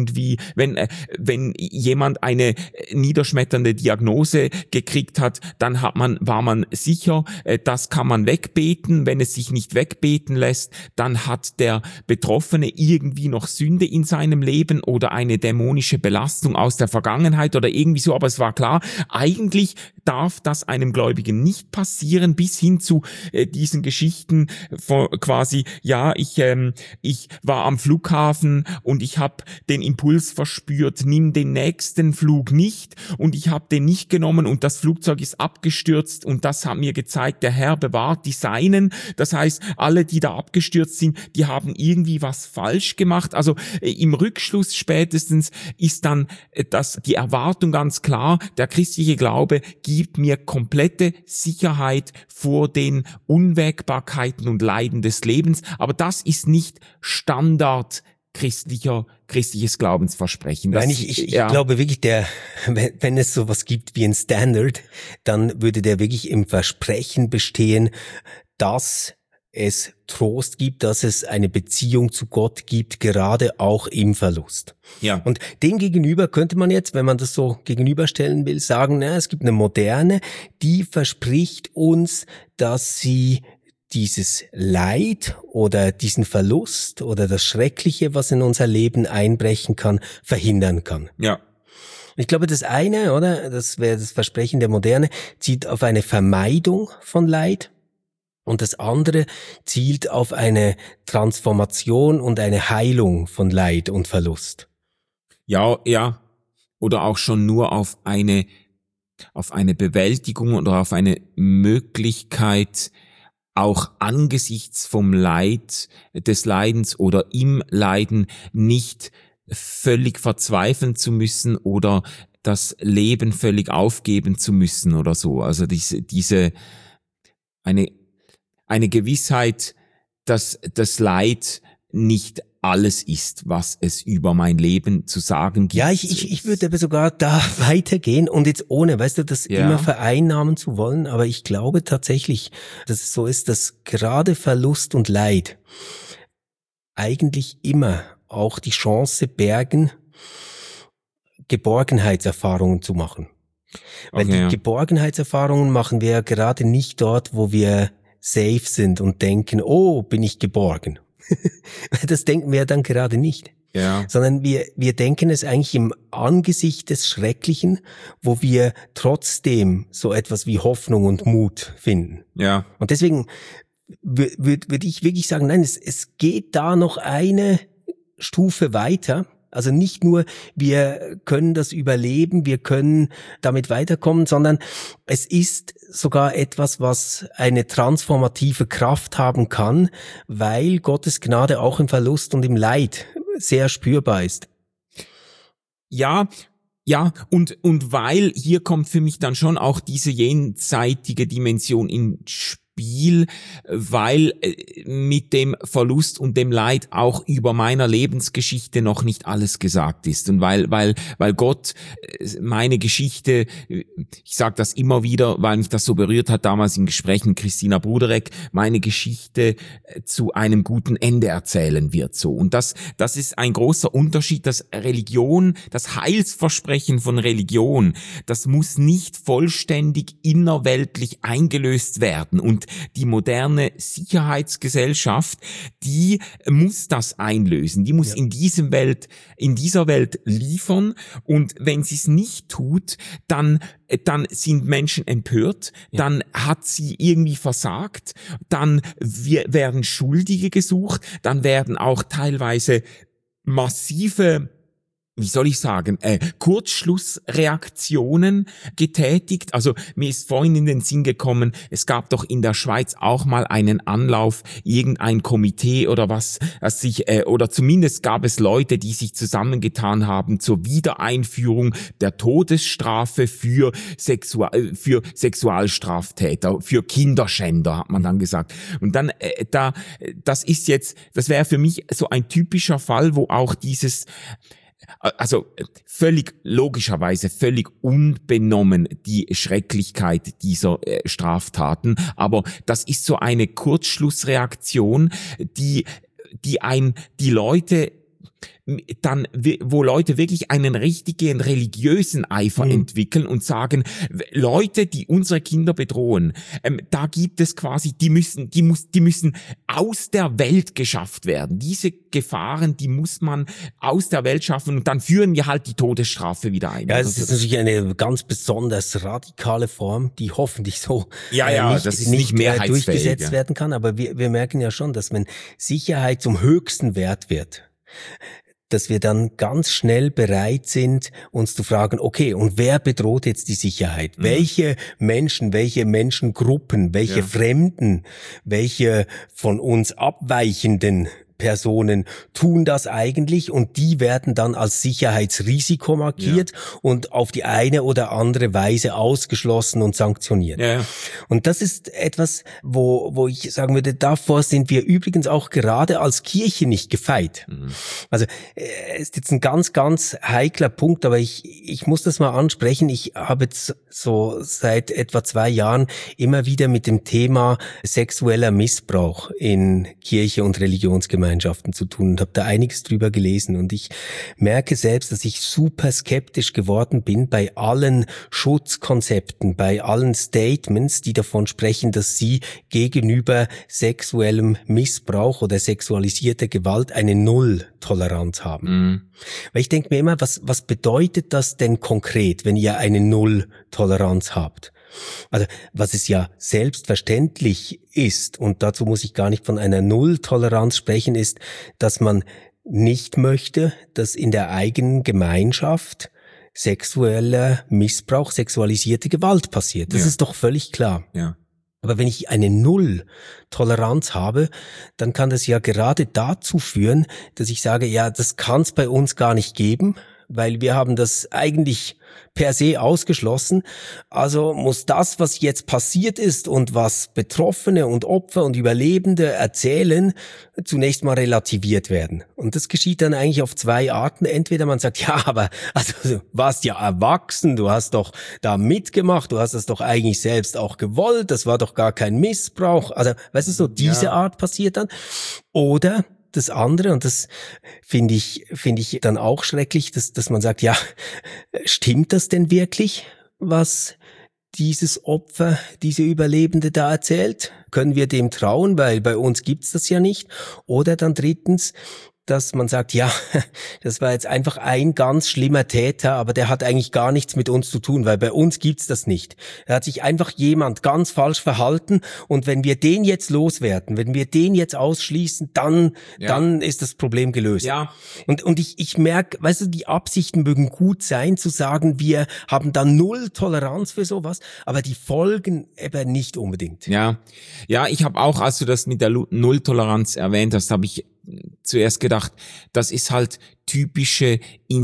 eine niederschmetternde Diagnose gekriegt hat, dann war man sicher, das kann man wegbeten. Wenn es sich nicht wegbeten lässt, dann hat der Betroffene irgendwie noch Sünde in seinem Leben oder eine dämonische Belastung aus der Vergangenheit oder irgendwie so. Aber es war klar, eigentlich darf das einem Gläubigen nicht passieren, bis hin zu diesen Geschichten von quasi, ja, ich war am Flughafen und ich habe den Impuls verspürt, nimm den nächsten Flug nicht, und ich habe den nicht genommen und das Flugzeug ist abgestürzt und das hat mir gezeigt, der Herr bewahrt die Seinen. Das heißt, alle, die da abgestürzt sind, die haben irgendwie was falsch gemacht. Also im Rückschluss spätestens ist dann die Erwartung ganz klar, der christliche Glaube gibt mir komplette Sicherheit vor den Unwägbarkeiten und Leiden des Lebens. Aber das ist nicht Standard christliches Glaubensversprechen. Nein, ich glaube wirklich, wenn es sowas gibt wie ein Standard, dann würde der wirklich im Versprechen bestehen, dass es Trost gibt, dass es eine Beziehung zu Gott gibt, gerade auch im Verlust. Ja. Und dem gegenüber könnte man jetzt, wenn man das so gegenüberstellen will, sagen, es gibt eine Moderne, die verspricht uns, dass sie dieses Leid oder diesen Verlust oder das Schreckliche, was in unser Leben einbrechen kann, verhindern kann. Ja. Ich glaube, das eine, oder, das wäre das Versprechen der Moderne, zielt auf eine Vermeidung von Leid, und das andere zielt auf eine Transformation und eine Heilung von Leid und Verlust. Ja. Oder auch schon nur auf eine Bewältigung oder auf eine Möglichkeit, auch angesichts vom Leid, des Leidens oder im Leiden nicht völlig verzweifeln zu müssen oder das Leben völlig aufgeben zu müssen oder so. Also eine Gewissheit, dass das Leid nicht alles ist, was es über mein Leben zu sagen gibt. Ja, ich würde aber sogar da weitergehen und jetzt ohne, weißt du, das immer vereinnahmen zu wollen, aber ich glaube tatsächlich, dass es so ist, dass gerade Verlust und Leid eigentlich immer auch die Chance bergen, Geborgenheitserfahrungen zu machen. Weil die Geborgenheitserfahrungen machen wir ja gerade nicht dort, wo wir safe sind und denken, oh, bin ich geborgen. Das denken wir ja dann gerade nicht. Ja. Sondern wir denken es eigentlich im Angesicht des Schrecklichen, wo wir trotzdem so etwas wie Hoffnung und Mut finden. Ja. Und deswegen würde ich wirklich sagen, nein, es geht da noch eine Stufe weiter. Also nicht nur, wir können das überleben, wir können damit weiterkommen, sondern es ist sogar etwas, was eine transformative Kraft haben kann, weil Gottes Gnade auch im Verlust und im Leid sehr spürbar ist. Ja, und weil hier kommt für mich dann schon auch diese jenseitige Dimension ins Spiel, weil mit dem Verlust und dem Leid auch über meiner Lebensgeschichte noch nicht alles gesagt ist und weil Gott meine Geschichte, ich sage das immer wieder, weil mich das so berührt hat damals in Gesprächen mit Christina Bruderek, meine Geschichte zu einem guten Ende erzählen wird so. Und das ist ein großer Unterschied, dass Religion, das Heilsversprechen von Religion, das muss nicht vollständig innerweltlich eingelöst werden und die moderne Sicherheitsgesellschaft, die muss das einlösen, die muss in dieser Welt liefern und wenn sie es nicht tut, dann sind Menschen empört, dann hat sie irgendwie versagt, dann werden Schuldige gesucht, dann werden auch teilweise massive, wie soll ich sagen, Kurzschlussreaktionen getätigt. Also mir ist vorhin in den Sinn gekommen, es gab doch in der Schweiz auch mal einen Anlauf, irgendein Komitee oder was, oder zumindest gab es Leute, die sich zusammengetan haben zur Wiedereinführung der Todesstrafe für Sexualstraftäter, für Kinderschänder, hat man dann gesagt. Und dann, das wäre für mich so ein typischer Fall, wo auch also logischerweise völlig unbenommen die Schrecklichkeit dieser Straftaten, aber das ist so eine Kurzschlussreaktion, die Leute dann, wo Leute wirklich einen richtigen religiösen Eifer entwickeln und sagen, Leute, die unsere Kinder bedrohen, da gibt es quasi, die müssen aus der Welt geschafft werden. Diese Gefahren, die muss man aus der Welt schaffen und dann führen wir halt die Todesstrafe wieder ein. Ja, das ist natürlich eine ganz besonders radikale Form, die hoffentlich so nicht durchgesetzt werden kann. Aber wir merken ja schon, dass wenn Sicherheit zum höchsten Wert wird, dass wir dann ganz schnell bereit sind, uns zu fragen, okay, und wer bedroht jetzt die Sicherheit? Welche Menschen, welche Menschengruppen, welche Fremden, welche von uns abweichenden Personen tun das eigentlich und die werden dann als Sicherheitsrisiko markiert und auf die eine oder andere Weise ausgeschlossen und sanktioniert. Ja. Und das ist etwas, wo ich sagen würde, davor sind wir übrigens auch gerade als Kirche nicht gefeit. Also ist jetzt ein ganz, ganz heikler Punkt, aber ich muss das mal ansprechen. Ich habe jetzt so seit etwa 2 Jahren immer wieder mit dem Thema sexueller Missbrauch in Kirche und Religionsgemeinschaften zu tun und habe da einiges drüber gelesen und ich merke selbst, dass ich super skeptisch geworden bin bei allen Schutzkonzepten, bei allen Statements, die davon sprechen, dass sie gegenüber sexuellem Missbrauch oder sexualisierter Gewalt eine Null-Toleranz haben. Weil ich denke mir immer, was bedeutet das denn konkret, wenn ihr eine Null-Toleranz habt? Also, was es ja selbstverständlich ist, und dazu muss ich gar nicht von einer Null-Toleranz sprechen, ist, dass man nicht möchte, dass in der eigenen Gemeinschaft sexueller Missbrauch, sexualisierte Gewalt passiert. Das ist doch völlig klar. Ja. Aber wenn ich eine Null-Toleranz habe, dann kann das ja gerade dazu führen, dass ich sage, ja, das kann es bei uns gar nicht geben, weil wir haben das eigentlich per se ausgeschlossen. Also muss das, was jetzt passiert ist und was Betroffene und Opfer und Überlebende erzählen, zunächst mal relativiert werden. Und das geschieht dann eigentlich auf zwei Arten. Entweder man sagt, ja, aber also, du warst ja erwachsen, du hast doch da mitgemacht, du hast das doch eigentlich selbst auch gewollt, das war doch gar kein Missbrauch. Also, weißt du, so diese Art passiert dann. Oder das andere, und das finde ich dann auch schrecklich, dass man sagt, ja, stimmt das denn wirklich, was dieses Opfer, diese Überlebende da erzählt? Können wir dem trauen, weil bei uns gibt's das ja nicht? Oder dann drittens, dass man sagt, ja, das war jetzt einfach ein ganz schlimmer Täter, aber der hat eigentlich gar nichts mit uns zu tun, weil bei uns gibt's das nicht. Da hat sich einfach jemand ganz falsch verhalten und wenn wir den jetzt loswerden, wenn wir den jetzt ausschließen, dann ist das Problem gelöst. Ja. Und ich merke, weißt du, die Absichten mögen gut sein, zu sagen, wir haben da null Toleranz für sowas, aber die Folgen eben nicht unbedingt. Ja, ich habe auch, als du das mit der Nulltoleranz erwähnt hast, habe ich zuerst gedacht, das ist halt typische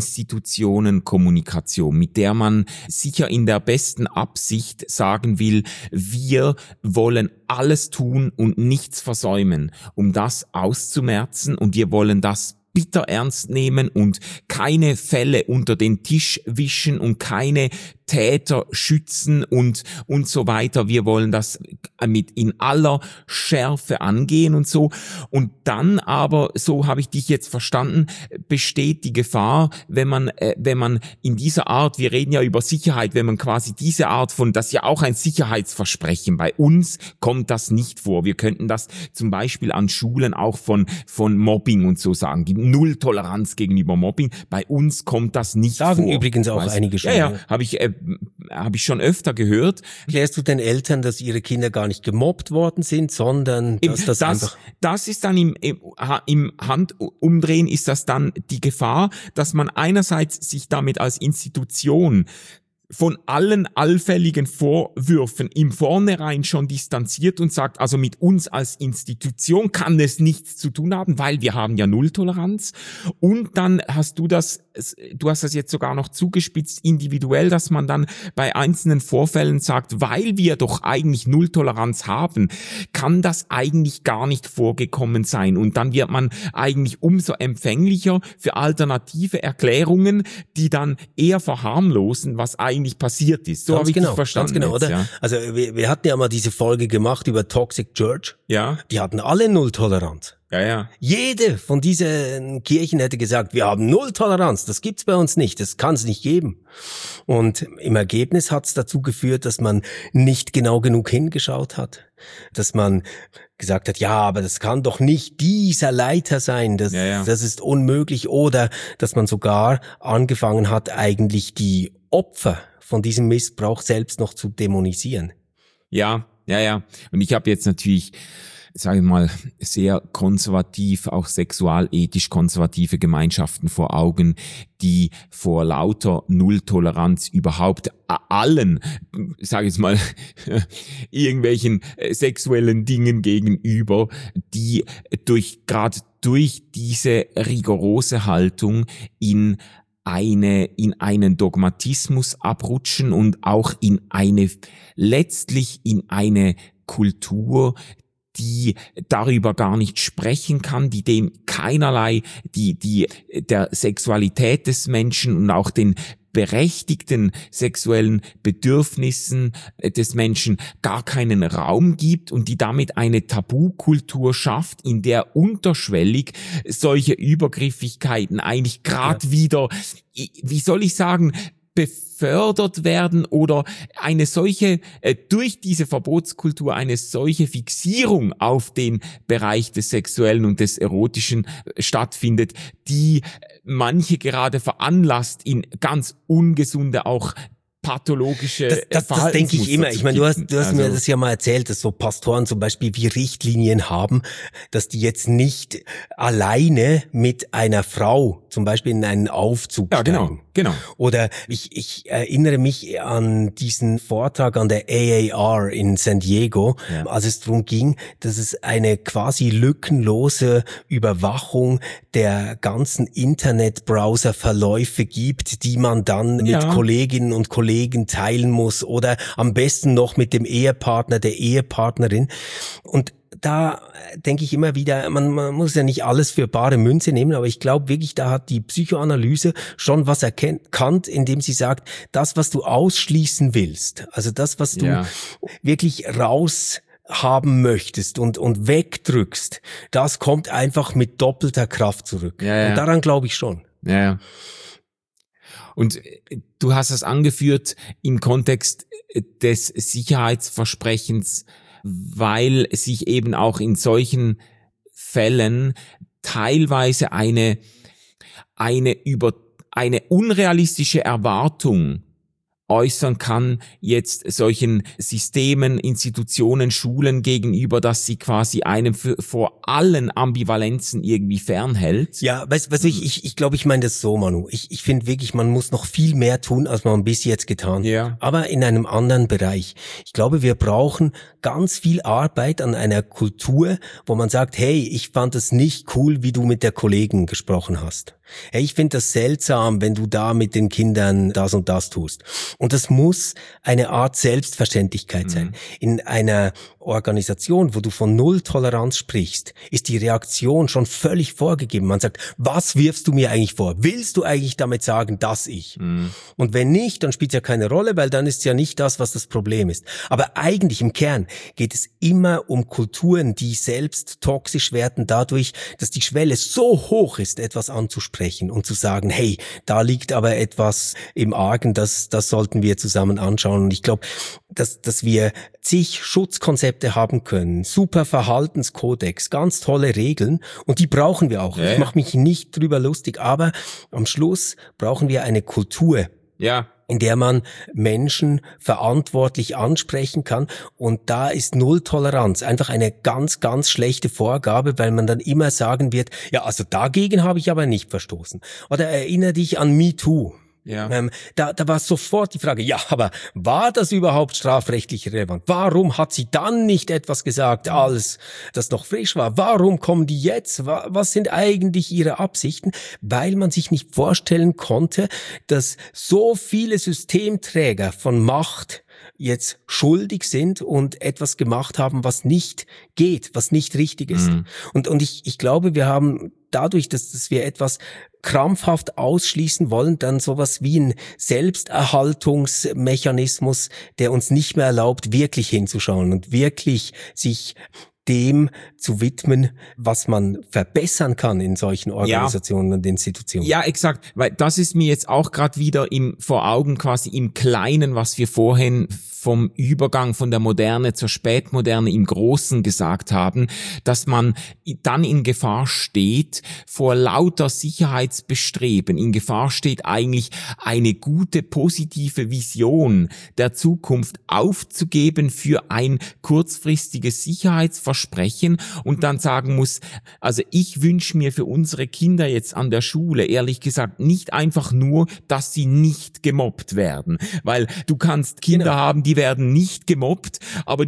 Institutionenkommunikation, mit der man sicher in der besten Absicht sagen will, wir wollen alles tun und nichts versäumen, um das auszumerzen, und wir wollen das bitter ernst nehmen und keine Fälle unter den Tisch wischen und keine Täter schützen und so weiter. Wir wollen das mit in aller Schärfe angehen und so. Und dann aber, so habe ich dich jetzt verstanden, besteht die Gefahr, wenn man in dieser Art, wir reden ja über Sicherheit, wenn man quasi diese Art von, das ist ja auch ein Sicherheitsversprechen. Bei uns kommt das nicht vor. Wir könnten das zum Beispiel an Schulen auch von Mobbing und so sagen. Die Null Toleranz gegenüber Mobbing. Bei uns kommt das nicht vor. Sagen übrigens auch einige Schulen. Ja, habe ich schon öfter gehört. Erklärst du den Eltern, dass ihre Kinder gar nicht gemobbt worden sind, sondern dass das einfach... Das ist dann im Handumdrehen ist das dann die Gefahr, dass man einerseits sich damit als Institution von allen allfälligen Vorwürfen im Vornherein schon distanziert und sagt, also mit uns als Institution kann es nichts zu tun haben, weil wir haben ja Nulltoleranz. Und dann hast du das jetzt sogar noch zugespitzt individuell, dass man dann bei einzelnen Vorfällen sagt, weil wir doch eigentlich Nulltoleranz haben, kann das eigentlich gar nicht vorgekommen sein. Und dann wird man eigentlich umso empfänglicher für alternative Erklärungen, die dann eher verharmlosen, was eigentlich passiert ist. So habe ich dich verstanden. Ganz genau, jetzt, oder? ja. Also wir hatten ja mal diese Folge gemacht über Toxic Church. Ja. Die hatten alle Nulltoleranz. Ja. Jede von diesen Kirchen hätte gesagt, wir haben Nulltoleranz, das gibt's bei uns nicht, das kann es nicht geben. Und im Ergebnis hat's dazu geführt, dass man nicht genau genug hingeschaut hat. Dass man gesagt hat, ja, aber das kann doch nicht dieser Leiter sein, das ist unmöglich. Oder dass man sogar angefangen hat, eigentlich die Opfer von diesem Missbrauch selbst noch zu dämonisieren. Ja. Und ich habe jetzt natürlich, sage ich mal, sehr konservativ, auch sexualethisch konservative Gemeinschaften vor Augen, die vor lauter Nulltoleranz überhaupt allen, sage ich mal, irgendwelchen sexuellen Dingen gegenüber, die gerade durch diese rigorose Haltung in einen Dogmatismus abrutschen und auch letztlich in eine Kultur, die darüber gar nicht sprechen kann, die dem keinerlei, der Sexualität des Menschen und auch den berechtigten sexuellen Bedürfnissen des Menschen gar keinen Raum gibt und die damit eine Tabukultur schafft, in der unterschwellig solche Übergriffigkeiten eigentlich gerade wieder, wie soll ich sagen, befördert werden oder eine solche, durch diese Verbotskultur eine solche Fixierung auf den Bereich des Sexuellen und des Erotischen stattfindet, die manche gerade veranlasst, in ganz ungesunde, auch pathologische das denke ich immer. Ich meine, du hast mir das ja mal erzählt, dass so Pastoren zum Beispiel wie Richtlinien haben, dass die jetzt nicht alleine mit einer Frau zum Beispiel in einen Aufzug steigen. Genau. Oder ich erinnere mich an diesen Vortrag an der AAR in San Diego, als es darum ging, dass es eine quasi lückenlose Überwachung der ganzen Internetbrowser-Verläufe gibt, die man dann mit Kolleginnen und Kollegen teilen muss oder am besten noch mit dem Ehepartner, der Ehepartnerin. Und da denke ich immer wieder, man muss ja nicht alles für bare Münze nehmen, aber ich glaube wirklich, da hat die Psychoanalyse schon was erkannt, indem sie sagt, das, was du ausschließen willst, also das, was du wirklich raus haben möchtest und wegdrückst, das kommt einfach mit doppelter Kraft zurück. Ja. Und daran glaube ich schon. Ja. Und du hast das angeführt im Kontext des Sicherheitsversprechens, weil sich eben auch in solchen Fällen teilweise eine unrealistische Erwartung äußern kann, jetzt solchen Systemen, Institutionen, Schulen gegenüber, dass sie quasi einem vor allen Ambivalenzen irgendwie fernhält. Ja, weißt du, ich glaube, ich meine das so, Manu. Ich finde wirklich, man muss noch viel mehr tun, als man bis jetzt getan hat. Aber in einem anderen Bereich. Ich glaube, wir brauchen ganz viel Arbeit an einer Kultur, wo man sagt, hey, ich fand es nicht cool, wie du mit der Kollegin gesprochen hast. Hey, ich finde das seltsam, wenn du da mit den Kindern das und das tust. Und das muss eine Art Selbstverständlichkeit sein. In einer Organisation, wo du von Null-Toleranz sprichst, ist die Reaktion schon völlig vorgegeben. Man sagt, was wirfst du mir eigentlich vor? Willst du eigentlich damit sagen, dass ich? Und wenn nicht, dann spielt es ja keine Rolle, weil dann ist es ja nicht das, was das Problem ist. Aber eigentlich im Kern geht es immer um Kulturen, die selbst toxisch werden dadurch, dass die Schwelle so hoch ist, etwas anzusprechen und zu sagen, hey, da liegt aber etwas im Argen, das sollten wir zusammen anschauen. Und ich glaube, dass wir zig Schutzkonzepte haben können, super Verhaltenskodex, ganz tolle Regeln und die brauchen wir auch. Ich mache mich nicht drüber lustig, aber am Schluss brauchen wir eine Kultur, in der man Menschen verantwortlich ansprechen kann. Und da ist Null-Toleranz einfach eine ganz, ganz schlechte Vorgabe, weil man dann immer sagen wird, ja, also dagegen habe ich aber nicht verstoßen. Oder erinnere dich an MeToo. Da war sofort die Frage, ja, aber war das überhaupt strafrechtlich relevant? Warum hat sie dann nicht etwas gesagt, als das noch frisch war? Warum kommen die jetzt? Was sind eigentlich ihre Absichten? Weil man sich nicht vorstellen konnte, dass so viele Systemträger von Macht jetzt schuldig sind und etwas gemacht haben, was nicht geht, was nicht richtig ist. Und ich glaube, wir haben dadurch, dass wir etwas krampfhaft ausschließen wollen, dann sowas wie ein Selbsterhaltungsmechanismus, der uns nicht mehr erlaubt, wirklich hinzuschauen und wirklich sich dem zu widmen, was man verbessern kann in solchen Organisationen und Institutionen. Ja, exakt, weil das ist mir jetzt auch gerade wieder vor Augen quasi im Kleinen, was wir vorhin vom Übergang von der Moderne zur Spätmoderne im Großen gesagt haben, dass man dann in Gefahr steht, vor lauter Sicherheitsbestreben, in Gefahr steht eigentlich eine gute, positive Vision der Zukunft aufzugeben für ein kurzfristiges Sicherheitsversprechen und dann sagen muss, also ich wünsche mir für unsere Kinder jetzt an der Schule, ehrlich gesagt, nicht einfach nur, dass sie nicht gemobbt werden, weil du kannst Kinder haben, die werden nicht gemobbt, aber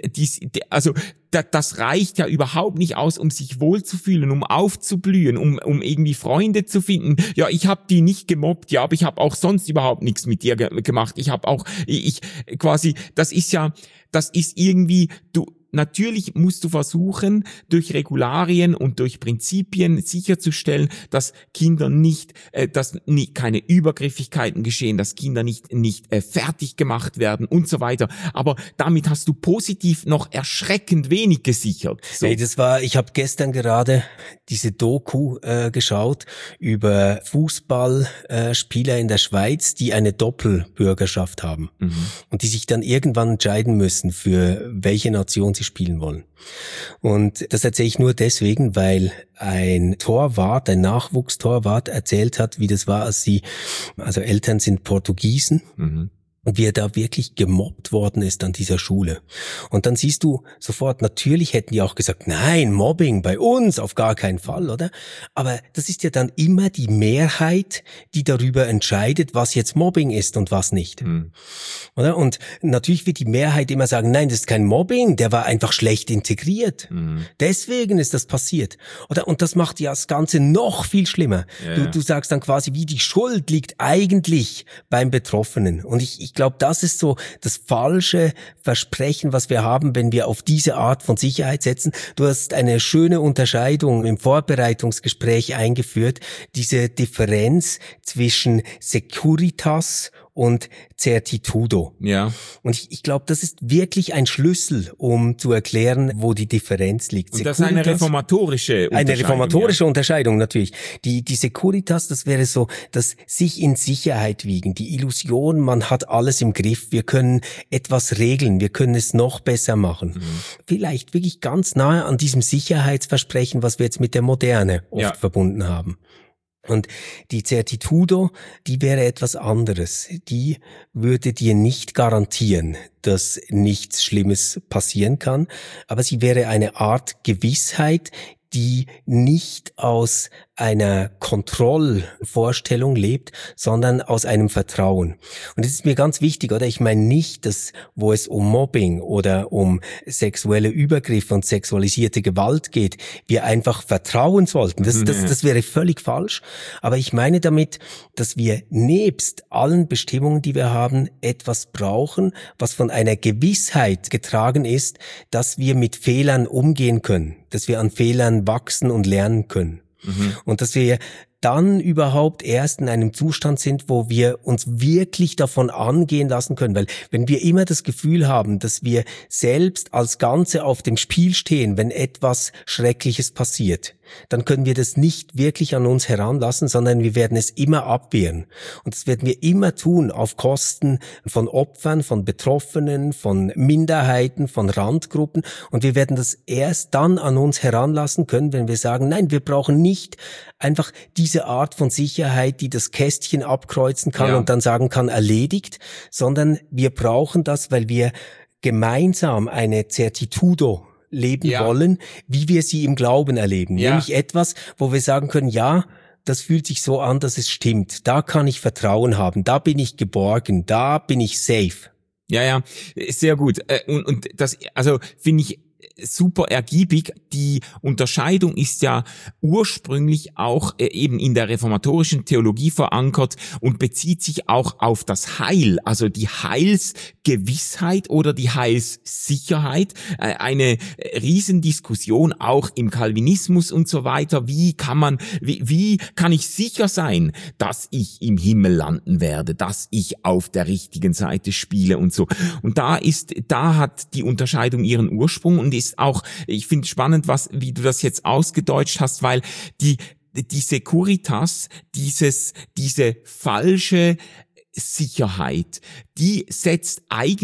das reicht ja überhaupt nicht aus, um sich wohlzufühlen, um aufzublühen, um irgendwie Freunde zu finden. Ja, ich habe die nicht gemobbt, ja, aber ich habe auch sonst überhaupt nichts mit dir gemacht. Ich habe auch, das ist irgendwie, natürlich musst du versuchen, durch Regularien und durch Prinzipien sicherzustellen, dass Kinder keine Übergriffigkeiten geschehen, dass Kinder nicht fertig gemacht werden und so weiter. Aber damit hast du positiv noch erschreckend wenig gesichert. So. Hey, ich habe gestern gerade diese Doku geschaut über Fußballspieler in der Schweiz, die eine Doppelbürgerschaft haben und die sich dann irgendwann entscheiden müssen, für welche Nation sie spielen wollen. Und das erzähle ich nur deswegen, weil ein Nachwuchstorwart erzählt hat, wie das war, also Eltern sind Portugiesen und wie er da wirklich gemobbt worden ist an dieser Schule. Und dann siehst du sofort, natürlich hätten die auch gesagt, nein, Mobbing bei uns auf gar keinen Fall, oder? Aber das ist ja dann immer die Mehrheit, die darüber entscheidet, was jetzt Mobbing ist und was nicht. Oder? Und natürlich wird die Mehrheit immer sagen, nein, das ist kein Mobbing, der war einfach schlecht integriert. Deswegen ist das passiert. Oder? Und das macht ja das Ganze noch viel schlimmer. Ja. Du sagst dann quasi, wie die Schuld liegt eigentlich beim Betroffenen. Und ich glaube, das ist so das falsche Versprechen, was wir haben, wenn wir auf diese Art von Sicherheit setzen. Du hast eine schöne Unterscheidung im Vorbereitungsgespräch eingeführt, diese Differenz zwischen Securitas und Certitudo. Ja. Und ich glaube, das ist wirklich ein Schlüssel, um zu erklären, wo die Differenz liegt. Und das ist eine reformatorische Unterscheidung. Eine reformatorische Unterscheidung, natürlich. Die Securitas, das wäre so, das sich in Sicherheit wiegen. Die Illusion, man hat alles im Griff, wir können etwas regeln, wir können es noch besser machen. Vielleicht wirklich ganz nahe an diesem Sicherheitsversprechen, was wir jetzt mit der Moderne oft verbunden haben. Und die Certitudo, die wäre etwas anderes. Die würde dir nicht garantieren, dass nichts Schlimmes passieren kann, aber sie wäre eine Art Gewissheit, die nicht aus einer Kontrollvorstellung lebt, sondern aus einem Vertrauen. Und das ist mir ganz wichtig, oder? Ich meine nicht, dass, wo es um Mobbing oder um sexuelle Übergriffe und sexualisierte Gewalt geht, wir einfach vertrauen sollten. Das wäre völlig falsch. Aber ich meine damit, dass wir nebst allen Bestimmungen, die wir haben, etwas brauchen, was von einer Gewissheit getragen ist, dass wir mit Fehlern umgehen können, dass wir an Fehlern wachsen und lernen können. Und dass wir dann überhaupt erst in einem Zustand sind, wo wir uns wirklich davon angehen lassen können. Weil wenn wir immer das Gefühl haben, dass wir selbst als Ganze auf dem Spiel stehen, wenn etwas Schreckliches passiert, dann können wir das nicht wirklich an uns heranlassen, sondern wir werden es immer abwehren. Und das werden wir immer tun auf Kosten von Opfern, von Betroffenen, von Minderheiten, von Randgruppen. Und wir werden das erst dann an uns heranlassen können, wenn wir sagen, nein, wir brauchen nicht einfach diese Art von Sicherheit, die das Kästchen abkreuzen kann und dann sagen kann, erledigt, sondern wir brauchen das, weil wir gemeinsam eine Certitudo leben wollen, wie wir sie im Glauben erleben. Nämlich etwas, wo wir sagen können, ja, das fühlt sich so an, dass es stimmt. Da kann ich Vertrauen haben, da bin ich geborgen, da bin ich safe. Ja, sehr gut. Und das, also finde ich super ergiebig. Die Unterscheidung ist ja ursprünglich auch eben in der reformatorischen Theologie verankert und bezieht sich auch auf das Heil, also die Heilsgewissheit oder die Heilssicherheit. Eine Riesendiskussion auch im Calvinismus und so weiter. Wie kann ich sicher sein, dass ich im Himmel landen werde, dass ich auf der richtigen Seite spiele und so. Und da hat die Unterscheidung ihren Ursprung und ist auch, ich finde spannend, wie du das jetzt ausgedeutscht hast, weil die Securitas, diese falsche Sicherheit, die setzt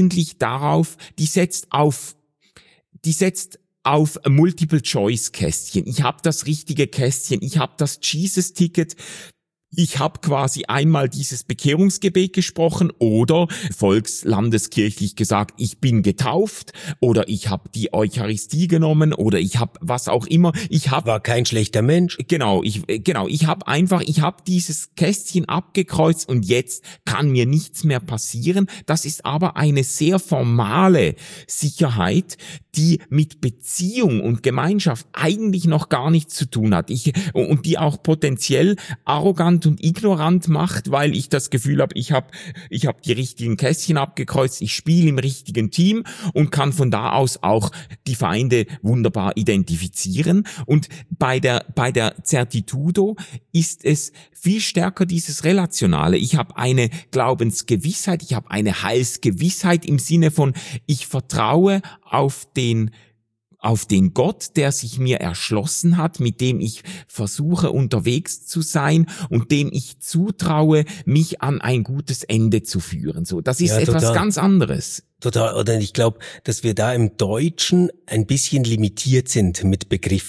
auf Multiple-Choice-Kästchen. Ich habe das richtige Kästchen, ich habe das Jesus-Ticket. Ich habe quasi einmal dieses Bekehrungsgebet gesprochen oder volkslandeskirchlich gesagt, ich bin getauft oder ich habe die Eucharistie genommen oder ich habe was auch immer. War kein schlechter Mensch. Genau, ich habe dieses Kästchen abgekreuzt und jetzt kann mir nichts mehr passieren. Das ist aber eine sehr formale Sicherheit, die mit Beziehung und Gemeinschaft eigentlich noch gar nichts zu tun hat. Und die auch potenziell arrogant und ignorant macht, weil ich das Gefühl habe, ich habe die richtigen Kästchen abgekreuzt, ich spiele im richtigen Team und kann von da aus auch die Feinde wunderbar identifizieren. Und bei der Certitudo ist es viel stärker dieses Relationale. Ich habe eine Glaubensgewissheit, ich habe eine Heilsgewissheit im Sinne von, ich vertraue auf den Gott, der sich mir erschlossen hat, mit dem ich versuche unterwegs zu sein und dem ich zutraue, mich an ein gutes Ende zu führen. So, das ist etwas ganz anderes. Total. Oder ich glaube, dass wir da im Deutschen ein bisschen limitiert sind mit Begriffen.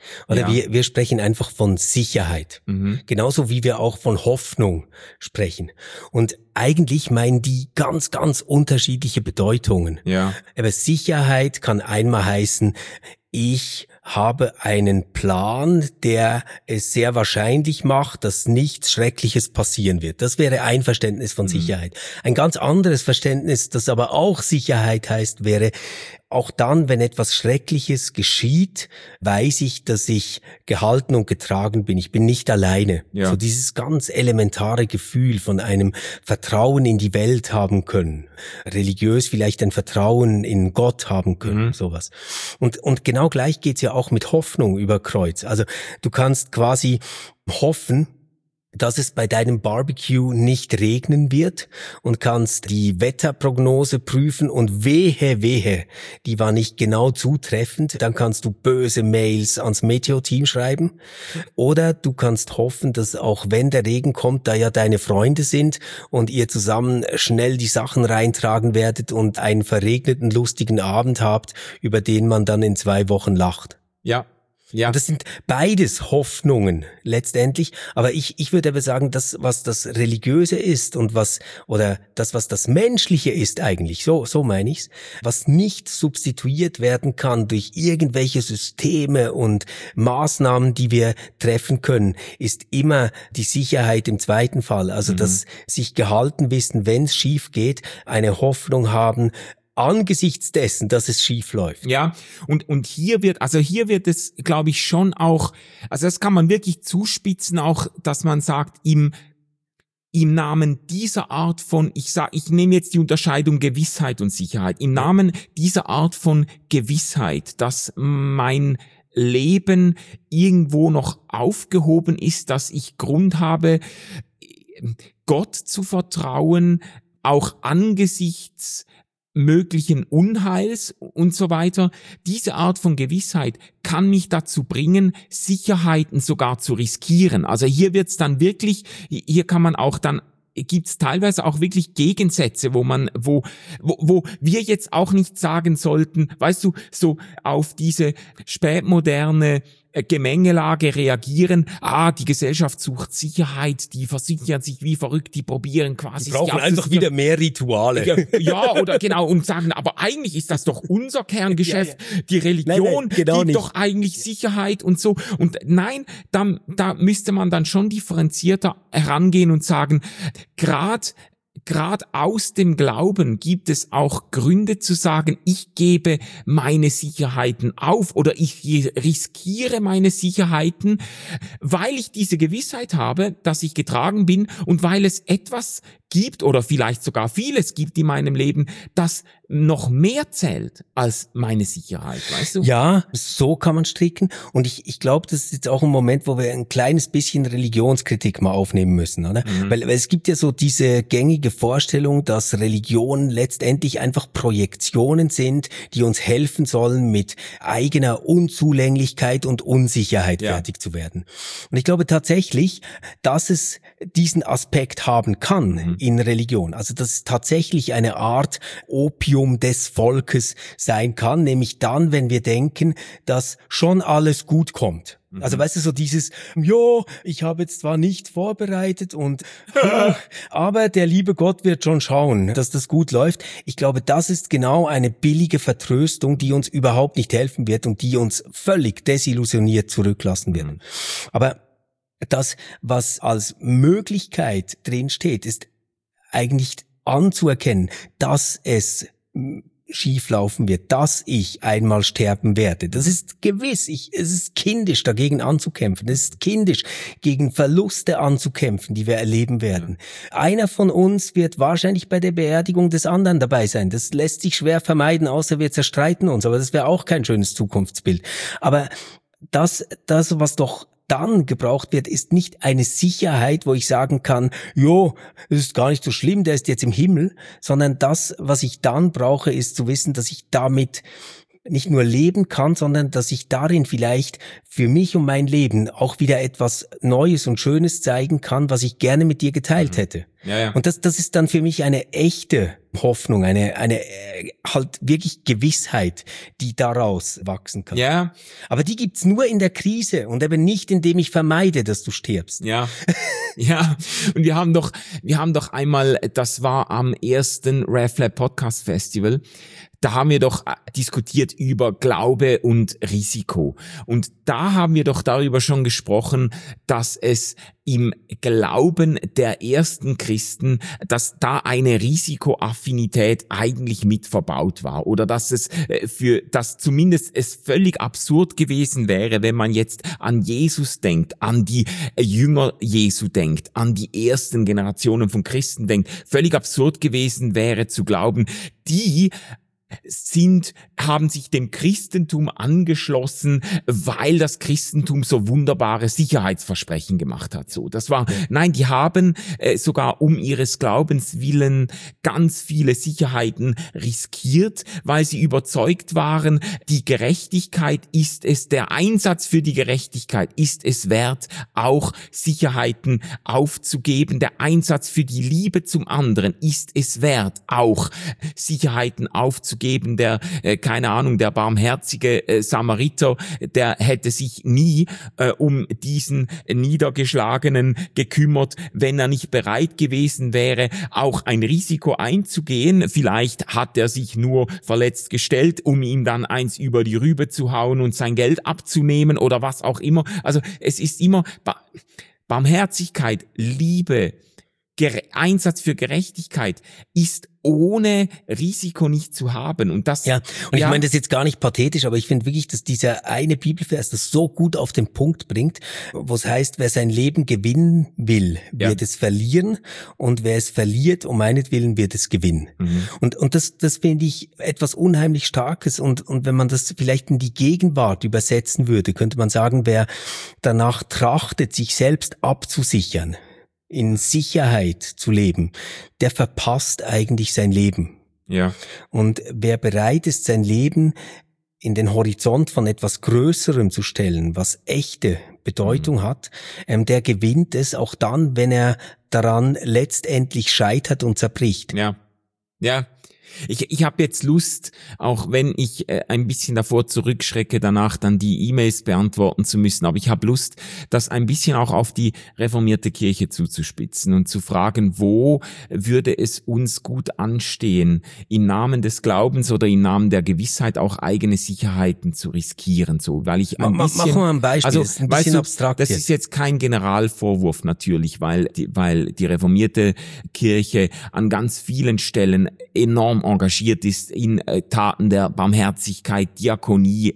Oder wir sprechen einfach von Sicherheit. Genauso wie wir auch von Hoffnung sprechen. Und eigentlich meinen die ganz, ganz unterschiedliche Bedeutungen. Ja. Aber Sicherheit kann einmal heißen, ich habe einen Plan, der es sehr wahrscheinlich macht, dass nichts Schreckliches passieren wird. Das wäre ein Verständnis von Sicherheit. Ein ganz anderes Verständnis, das aber auch Sicherheit heißt, wäre, auch dann, wenn etwas Schreckliches geschieht, weiß ich, dass ich gehalten und getragen bin. Ich bin nicht alleine. Ja. So dieses ganz elementare Gefühl von einem Vertrauen in die Welt haben können. Religiös vielleicht ein Vertrauen in Gott haben können, sowas. Und genau gleich geht's ja auch mit Hoffnung über Kreuz. Also du kannst quasi hoffen, dass es bei deinem Barbecue nicht regnen wird und kannst die Wetterprognose prüfen und wehe, die war nicht genau zutreffend, dann kannst du böse Mails ans Meteo-Team schreiben. Oder du kannst hoffen, dass auch wenn der Regen kommt, da ja deine Freunde sind und ihr zusammen schnell die Sachen reintragen werdet und einen verregneten, lustigen Abend habt, über den man dann in 2 Wochen lacht. Ja. Ja. Und das sind beides Hoffnungen letztendlich, aber ich würde aber sagen, das, was das Religiöse ist und was das Menschliche ist eigentlich, so meine ich's, was nicht substituiert werden kann durch irgendwelche Systeme und Maßnahmen, die wir treffen können, ist immer die Sicherheit im zweiten Fall. Also das sich gehalten wissen, wenn es schief geht, eine Hoffnung haben, angesichts dessen, dass es schief läuft. Ja, und hier wird es, glaube ich, schon auch, also das kann man wirklich zuspitzen auch, dass man sagt, im Namen dieser Art von, ich nehme jetzt die Unterscheidung Gewissheit und Sicherheit, im Namen dieser Art von Gewissheit, dass mein Leben irgendwo noch aufgehoben ist, dass ich Grund habe, Gott zu vertrauen, auch angesichts möglichen Unheils und so weiter. Diese Art von Gewissheit kann mich dazu bringen, Sicherheiten sogar zu riskieren. Also hier wird's dann wirklich, hier kann man auch dann, gibt's teilweise auch wirklich Gegensätze, wo wir jetzt auch nicht sagen sollten, weißt du, so auf diese spätmoderne Gemengelage reagieren, die Gesellschaft sucht Sicherheit, die versichern sich wie verrückt, die probieren quasi... Die brauchen einfach wieder mehr Rituale. Ja, oder genau, und sagen, aber eigentlich ist das doch unser Kerngeschäft, die Religion genau gibt doch eigentlich Sicherheit und so. Und nein, da müsste man dann schon differenzierter herangehen und sagen, Gerade aus dem Glauben gibt es auch Gründe zu sagen, ich gebe meine Sicherheiten auf oder ich riskiere meine Sicherheiten, weil ich diese Gewissheit habe, dass ich getragen bin und weil es etwas gibt oder vielleicht sogar vieles gibt in meinem Leben, das noch mehr zählt als meine Sicherheit, weißt du? Ja, so kann man stricken. Und ich glaube, das ist jetzt auch ein Moment, wo wir ein kleines bisschen Religionskritik mal aufnehmen müssen, oder? Weil es gibt ja so diese gängige Vorstellung, dass Religionen letztendlich einfach Projektionen sind, die uns helfen sollen, mit eigener Unzulänglichkeit und Unsicherheit fertig zu werden. Und ich glaube tatsächlich, dass es diesen Aspekt haben kann in Religion. Also dass es tatsächlich eine Art Opium des Volkes sein kann, nämlich dann, wenn wir denken, dass schon alles gut kommt. Also weißt du, so dieses, ich habe jetzt zwar nicht vorbereitet und aber der liebe Gott wird schon schauen, dass das gut läuft. Ich glaube, das ist genau eine billige Vertröstung, die uns überhaupt nicht helfen wird und die uns völlig desillusioniert zurücklassen wird. Aber das, was als Möglichkeit drin steht, ist eigentlich anzuerkennen, dass es schief laufen wird, dass ich einmal sterben werde. Das ist gewiss. Es ist kindisch, dagegen anzukämpfen. Es ist kindisch, gegen Verluste anzukämpfen, die wir erleben werden. Einer von uns wird wahrscheinlich bei der Beerdigung des anderen dabei sein. Das lässt sich schwer vermeiden, außer wir zerstreiten uns. Aber das wäre auch kein schönes Zukunftsbild. Aber das, was doch dann gebraucht wird, ist nicht eine Sicherheit, wo ich sagen kann, es ist gar nicht so schlimm, der ist jetzt im Himmel, sondern das, was ich dann brauche, ist zu wissen, dass ich damit nicht nur leben kann, sondern dass ich darin vielleicht für mich und mein Leben auch wieder etwas Neues und Schönes zeigen kann, was ich gerne mit dir geteilt hätte. Ja, ja. Und das ist dann für mich eine echte Hoffnung, eine halt wirklich Gewissheit, die daraus wachsen kann. Ja. Aber die gibt's nur in der Krise und eben nicht, indem ich vermeide, dass du stirbst. Ja. Ja. Und wir haben doch einmal, das war am ersten RevLab Podcast Festival, da haben wir doch diskutiert über Glaube und Risiko. Und da haben wir doch darüber schon gesprochen, dass es im Glauben der ersten Christen, dass da eine Risikoaffinität eigentlich mit verbaut war. Oder dass dass zumindest es völlig absurd gewesen wäre, wenn man jetzt an Jesus denkt, an die Jünger Jesu denkt, an die ersten Generationen von Christen denkt. Völlig absurd gewesen wäre zu glauben, die haben sich dem Christentum angeschlossen, weil das Christentum so wunderbare Sicherheitsversprechen gemacht hat. Nein, die haben sogar um ihres Glaubens willen ganz viele Sicherheiten riskiert, weil sie überzeugt waren, die Gerechtigkeit ist es, der Einsatz für die Gerechtigkeit ist es wert, auch Sicherheiten aufzugeben. Der Einsatz für die Liebe zum anderen ist es wert, auch Sicherheiten aufzugeben. Der barmherzige Samariter, der hätte sich nie um diesen Niedergeschlagenen gekümmert, wenn er nicht bereit gewesen wäre, auch ein Risiko einzugehen. Vielleicht hat er sich nur verletzt gestellt, um ihm dann eins über die Rübe zu hauen und sein Geld abzunehmen oder was auch immer. Also es ist immer Barmherzigkeit, Liebe, Einsatz für Gerechtigkeit ist ohne Risiko nicht zu haben. Und das, ja, und ich meine das jetzt gar nicht pathetisch, aber ich finde wirklich, dass dieser eine Bibelvers das so gut auf den Punkt bringt, wo es heißt, wer sein Leben gewinnen will, wird es verlieren, und wer es verliert, um meinetwillen, wird es gewinnen. Mhm. Und das finde ich etwas unheimlich Starkes, und wenn man das vielleicht in die Gegenwart übersetzen würde, könnte man sagen, wer danach trachtet, sich selbst abzusichern, in Sicherheit zu leben, der verpasst eigentlich sein Leben. Ja. Und wer bereit ist, sein Leben in den Horizont von etwas Größerem zu stellen, was echte Bedeutung hat, der gewinnt es auch dann, wenn er daran letztendlich scheitert und zerbricht. Ja. Ja. Ich habe jetzt Lust, auch wenn ich ein bisschen davor zurückschrecke, danach dann die E-Mails beantworten zu müssen, aber ich habe Lust, das ein bisschen auch auf die reformierte Kirche zuzuspitzen und zu fragen, wo würde es uns gut anstehen, im Namen des Glaubens oder im Namen der Gewissheit auch eigene Sicherheiten zu riskieren, so, weil ich ein bisschen, machen wir ein Beispiel, also, das ist ein bisschen abstrakt. Das ist jetzt kein Generalvorwurf natürlich, weil die reformierte Kirche an ganz vielen Stellen enorm engagiert ist in Taten der Barmherzigkeit, Diakonie,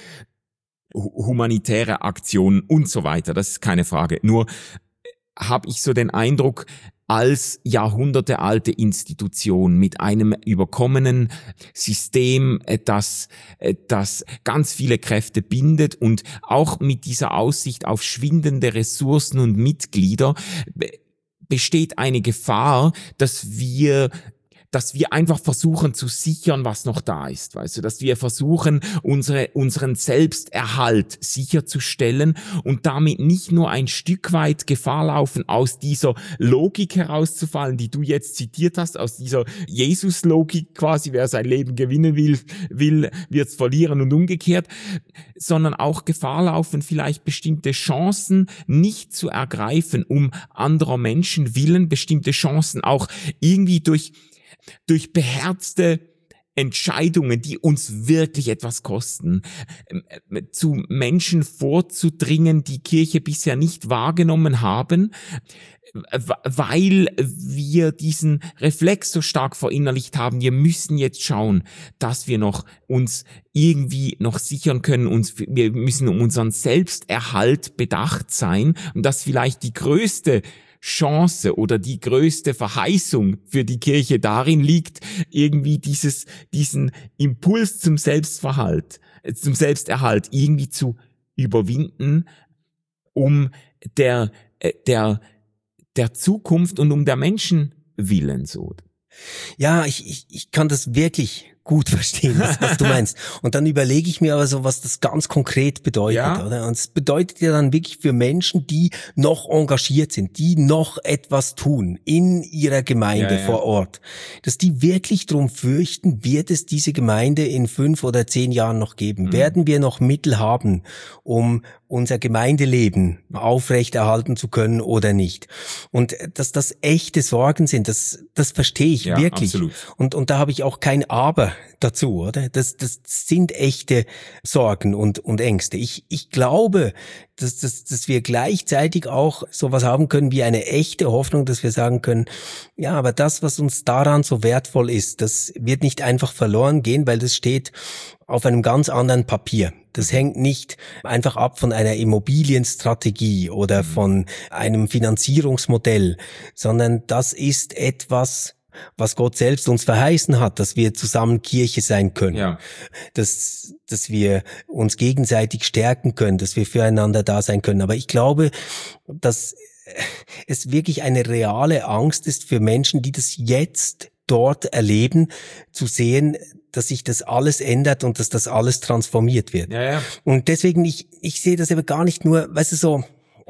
humanitäre Aktionen und so weiter. Das ist keine Frage. Nur habe ich so den Eindruck, als jahrhundertealte Institution mit einem überkommenen System, das ganz viele Kräfte bindet, und auch mit dieser Aussicht auf schwindende Ressourcen und Mitglieder besteht eine Gefahr, dass wir einfach versuchen zu sichern, was noch da ist, weißt du, dass wir versuchen, unseren Selbsterhalt sicherzustellen und damit nicht nur ein Stück weit Gefahr laufen, aus dieser Logik herauszufallen, die du jetzt zitiert hast, aus dieser Jesus-Logik quasi, wer sein Leben gewinnen will, wird's verlieren und umgekehrt, sondern auch Gefahr laufen, vielleicht bestimmte Chancen nicht zu ergreifen, um anderer Menschen willen, bestimmte Chancen auch irgendwie durch beherzte Entscheidungen, die uns wirklich etwas kosten, zu Menschen vorzudringen, die Kirche bisher nicht wahrgenommen haben, weil wir diesen Reflex so stark verinnerlicht haben. Wir müssen jetzt schauen, dass wir uns irgendwie noch sichern können. Wir müssen um unseren Selbsterhalt bedacht sein, und das vielleicht die größte Chance oder die größte Verheißung für die Kirche darin liegt, irgendwie diesen Impuls zum Selbsterhalt irgendwie zu überwinden, um der Zukunft und um der Menschen willen, so. Ja, ich kann das wirklich gut verstehen, was du meinst. Und dann überlege ich mir aber so, was das ganz konkret bedeutet, Ja. oder? Und es bedeutet ja dann wirklich für Menschen, die noch engagiert sind, die noch etwas tun in ihrer Gemeinde vor Ort, dass die wirklich drum fürchten, wird es diese Gemeinde in 5 oder 10 Jahren noch geben? Werden wir noch Mittel haben, um unser Gemeindeleben aufrechterhalten zu können oder nicht? Und dass das echte Sorgen sind, das verstehe ich wirklich. Absolut. Und da habe ich auch kein Aber dazu, oder? Das sind echte Sorgen und Ängste. Ich glaube, dass wir gleichzeitig auch sowas haben können wie eine echte Hoffnung, dass wir sagen können, ja, aber das, was uns daran so wertvoll ist, das wird nicht einfach verloren gehen, weil das steht auf einem ganz anderen Papier. Das hängt nicht einfach ab von einer Immobilienstrategie oder von einem Finanzierungsmodell, sondern das ist etwas, was Gott selbst uns verheißen hat, dass wir zusammen Kirche sein können, dass wir uns gegenseitig stärken können, dass wir füreinander da sein können. Aber ich glaube, dass es wirklich eine reale Angst ist für Menschen, die das jetzt dort erleben, zu sehen, dass sich das alles ändert und dass das alles transformiert wird. Und deswegen, ich sehe das aber gar nicht nur, weißt du, so,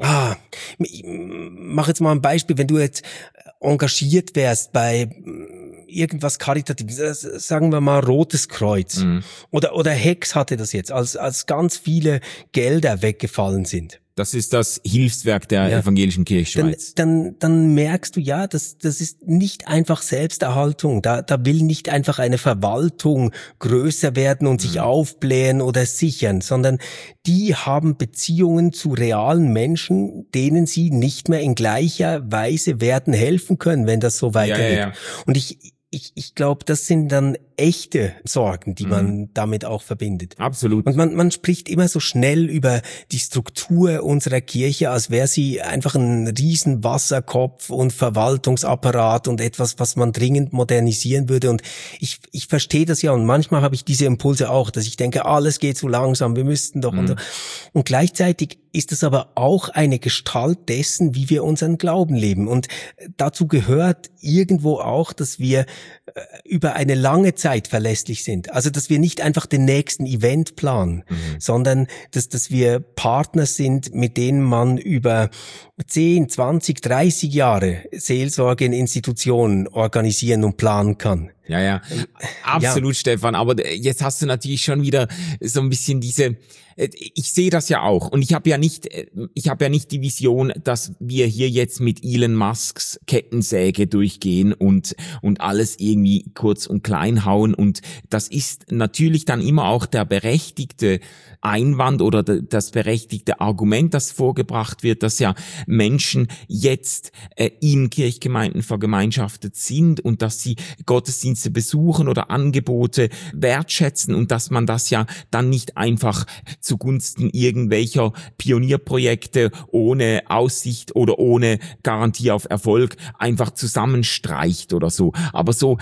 ich mach jetzt mal ein Beispiel, wenn du jetzt engagiert wärst bei irgendwas Karitatives, sagen wir mal Rotes Kreuz, oder Hex hatte das jetzt, als ganz viele Gelder weggefallen sind. Das ist das Hilfswerk der evangelischen Kirche Schweiz. Dann merkst du, ja, das ist nicht einfach Selbsterhaltung. Da will nicht einfach eine Verwaltung größer werden und sich aufblähen oder sichern, sondern die haben Beziehungen zu realen Menschen, denen sie nicht mehr in gleicher Weise werden helfen können, wenn das so weitergeht. Und ich glaube, das sind dann echte Sorgen, die man damit auch verbindet. Absolut. Und man spricht immer so schnell über die Struktur unserer Kirche, als wäre sie einfach ein riesen Wasserkopf und Verwaltungsapparat und etwas, was man dringend modernisieren würde. Und ich verstehe das ja, und manchmal habe ich diese Impulse auch, dass ich denke, alles geht zu langsam, wir müssten doch. Und gleichzeitig ist es aber auch eine Gestalt dessen, wie wir unseren Glauben leben. Und dazu gehört irgendwo auch, dass wir über eine lange Zeit verlässlich sind. Also, dass wir nicht einfach den nächsten Event planen, sondern dass wir Partner sind, mit denen man über 10, 20, 30 Jahre Seelsorge in Institutionen organisieren und planen kann. Ja, absolut, Stefan. Aber jetzt hast du natürlich schon wieder so ein bisschen diese, ich sehe das ja auch. Und ich habe ja nicht die Vision, dass wir hier jetzt mit Elon Musks Kettensäge durchgehen und alles irgendwie kurz und klein hauen. Und das ist natürlich dann immer auch der berechtigte Einwand oder das berechtigte Argument, das vorgebracht wird, dass ja Menschen jetzt in Kirchgemeinden vergemeinschaftet sind und dass sie Gottesdienste besuchen oder Angebote wertschätzen und dass man das ja dann nicht einfach zugunsten irgendwelcher Pionierprojekte ohne Aussicht oder ohne Garantie auf Erfolg einfach zusammenstreicht oder so. Aber so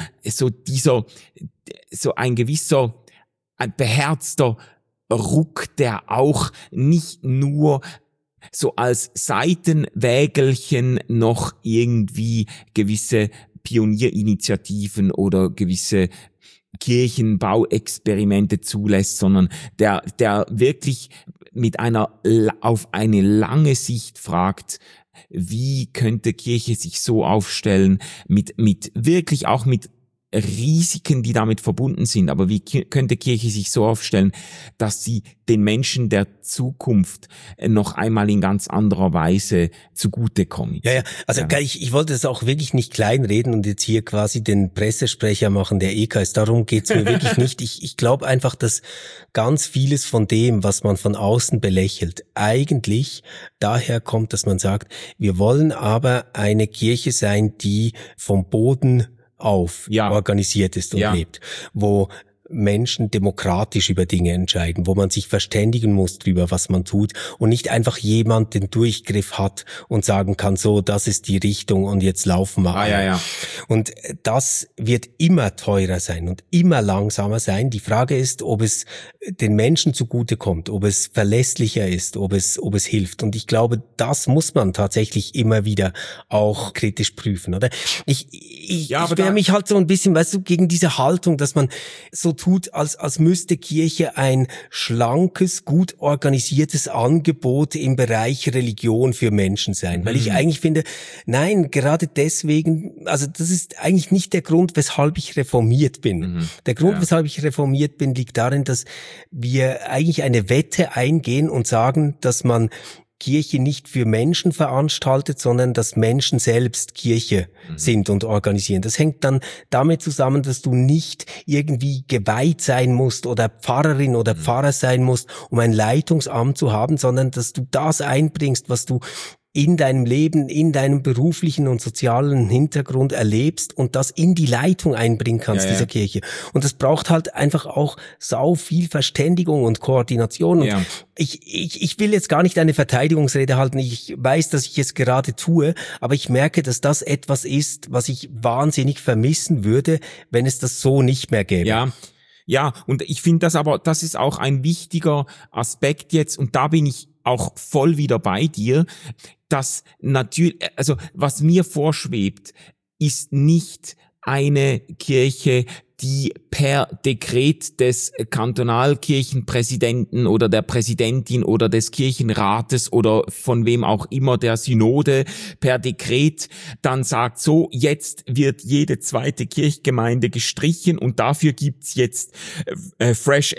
ein gewisser, ein beherzter Ruck, der auch nicht nur so als Seitenwägelchen noch irgendwie gewisse Pionierinitiativen oder gewisse Kirchenbauexperimente zulässt, sondern der wirklich auf eine lange Sicht fragt, wie könnte Kirche sich so aufstellen, mit wirklich auch mit Risiken, die damit verbunden sind. Aber wie könnte Kirche sich so aufstellen, dass sie den Menschen der Zukunft noch einmal in ganz anderer Weise zugutekommt? Ja. Also ich wollte es auch wirklich nicht kleinreden und jetzt hier quasi den Pressesprecher machen, der ist. Darum geht's mir wirklich nicht. Ich glaube einfach, dass ganz vieles von dem, was man von außen belächelt, eigentlich daher kommt, dass man sagt, wir wollen aber eine Kirche sein, die vom Boden auf organisiert ist und lebt, wo Menschen demokratisch über Dinge entscheiden, wo man sich verständigen muss drüber, was man tut und nicht einfach jemand den Durchgriff hat und sagen kann, so, das ist die Richtung und jetzt laufen wir. Ja. Und das wird immer teurer sein und immer langsamer sein. Die Frage ist, ob es den Menschen zugutekommt, ob es verlässlicher ist, ob es hilft. Und ich glaube, das muss man tatsächlich immer wieder auch kritisch prüfen, oder? Ich wehre mich halt so ein bisschen, weißt du, gegen diese Haltung, dass man so tut, als müsste Kirche ein schlankes, gut organisiertes Angebot im Bereich Religion für Menschen sein. Weil ich eigentlich finde, nein, gerade deswegen, also das ist eigentlich nicht der Grund, weshalb ich reformiert bin. Der Grund, weshalb ich reformiert bin, liegt darin, dass wir eigentlich eine Wette eingehen und sagen, dass man Kirche nicht für Menschen veranstaltet, sondern dass Menschen selbst Kirche sind und organisieren. Das hängt dann damit zusammen, dass du nicht irgendwie geweiht sein musst oder Pfarrerin oder Pfarrer sein musst, um ein Leitungsamt zu haben, sondern dass du das einbringst, was du in deinem Leben, in deinem beruflichen und sozialen Hintergrund erlebst und das in die Leitung einbringen kannst, dieser Kirche. Und das braucht halt einfach auch sau viel Verständigung und Koordination. Und ich will jetzt gar nicht eine Verteidigungsrede halten. Ich weiß, dass ich es gerade tue, aber ich merke, dass das etwas ist, was ich wahnsinnig vermissen würde, wenn es das so nicht mehr gäbe. Ja, und ich finde das ist auch ein wichtiger Aspekt jetzt, und da bin ich auch voll wieder bei dir, dass natürlich, also was mir vorschwebt, ist nicht eine Kirche, die per Dekret des Kantonalkirchenpräsidenten oder der Präsidentin oder des Kirchenrates oder von wem auch immer, der Synode, per Dekret dann sagt, so, jetzt wird jede zweite Kirchgemeinde gestrichen und dafür gibt's jetzt Fresh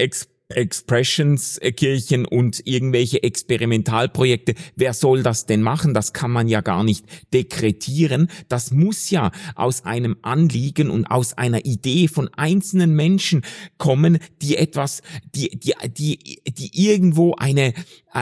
Expressions Kirchen und irgendwelche Experimentalprojekte. Wer soll das denn machen? Das kann man ja gar nicht dekretieren. Das muss ja aus einem Anliegen und aus einer Idee von einzelnen Menschen kommen, die irgendwo eine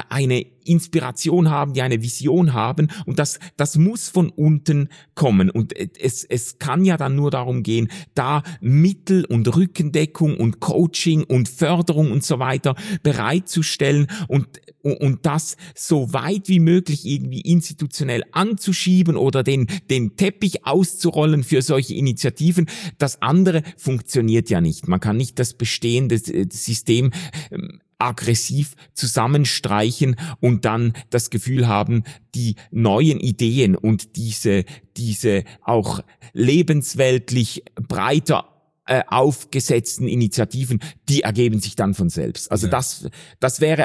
Inspiration haben, die eine Vision haben, und das muss von unten kommen, und es kann ja dann nur darum gehen, da Mittel und Rückendeckung und Coaching und Förderung und so weiter bereitzustellen und das so weit wie möglich irgendwie institutionell anzuschieben oder den Teppich auszurollen für solche Initiativen. Das andere funktioniert ja nicht. Man kann nicht das bestehende System aggressiv zusammenstreichen und dann das Gefühl haben, die neuen Ideen und diese auch lebensweltlich breiter aufgesetzten Initiativen, die ergeben sich dann von selbst. Also das wäre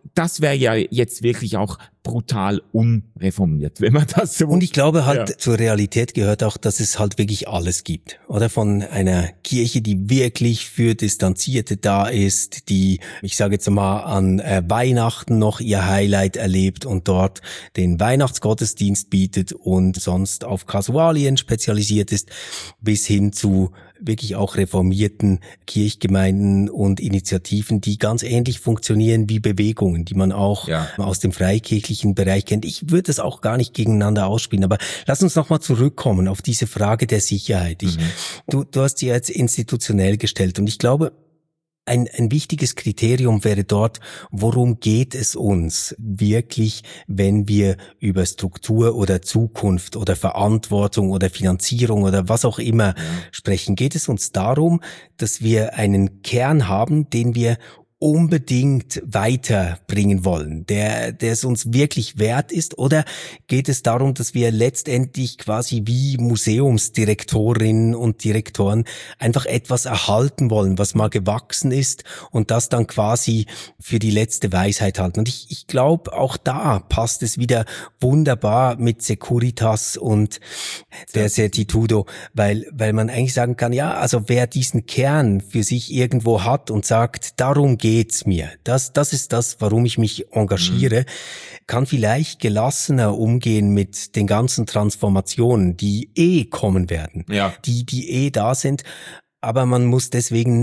ja jetzt wirklich auch brutal unreformiert, wenn man das so... Und ich glaube halt, zur Realität gehört auch, dass es halt wirklich alles gibt. Oder von einer Kirche, die wirklich für Distanzierte da ist, die, ich sage jetzt mal, an Weihnachten noch ihr Highlight erlebt und dort den Weihnachtsgottesdienst bietet und sonst auf Kasualien spezialisiert ist, bis hin zu wirklich auch reformierten Kirchgemeinden und Initiativen, die ganz ähnlich funktionieren wie Bewegungen, die man auch aus dem freikirchlichen Bereich kennt. Ich würde es auch gar nicht gegeneinander ausspielen, aber lass uns nochmal zurückkommen auf diese Frage der Sicherheit. Du hast sie jetzt institutionell gestellt, und ich glaube, ein wichtiges Kriterium wäre dort, worum geht es uns wirklich, wenn wir über Struktur oder Zukunft oder Verantwortung oder Finanzierung oder was auch immer sprechen? Geht es uns darum, dass wir einen Kern haben, den wir unbedingt weiterbringen wollen, der es uns wirklich wert ist, oder geht es darum, dass wir letztendlich quasi wie Museumsdirektorinnen und Direktoren einfach etwas erhalten wollen, was mal gewachsen ist, und das dann quasi für die letzte Weisheit halten? Und ich glaube, auch da passt es wieder wunderbar mit Securitas und der Certitudo, weil man eigentlich sagen kann, ja, also wer diesen Kern für sich irgendwo hat und sagt, darum geht's mir, das ist das, warum ich mich engagiere, kann vielleicht gelassener umgehen mit den ganzen Transformationen, die kommen werden, die da sind, aber man muss deswegen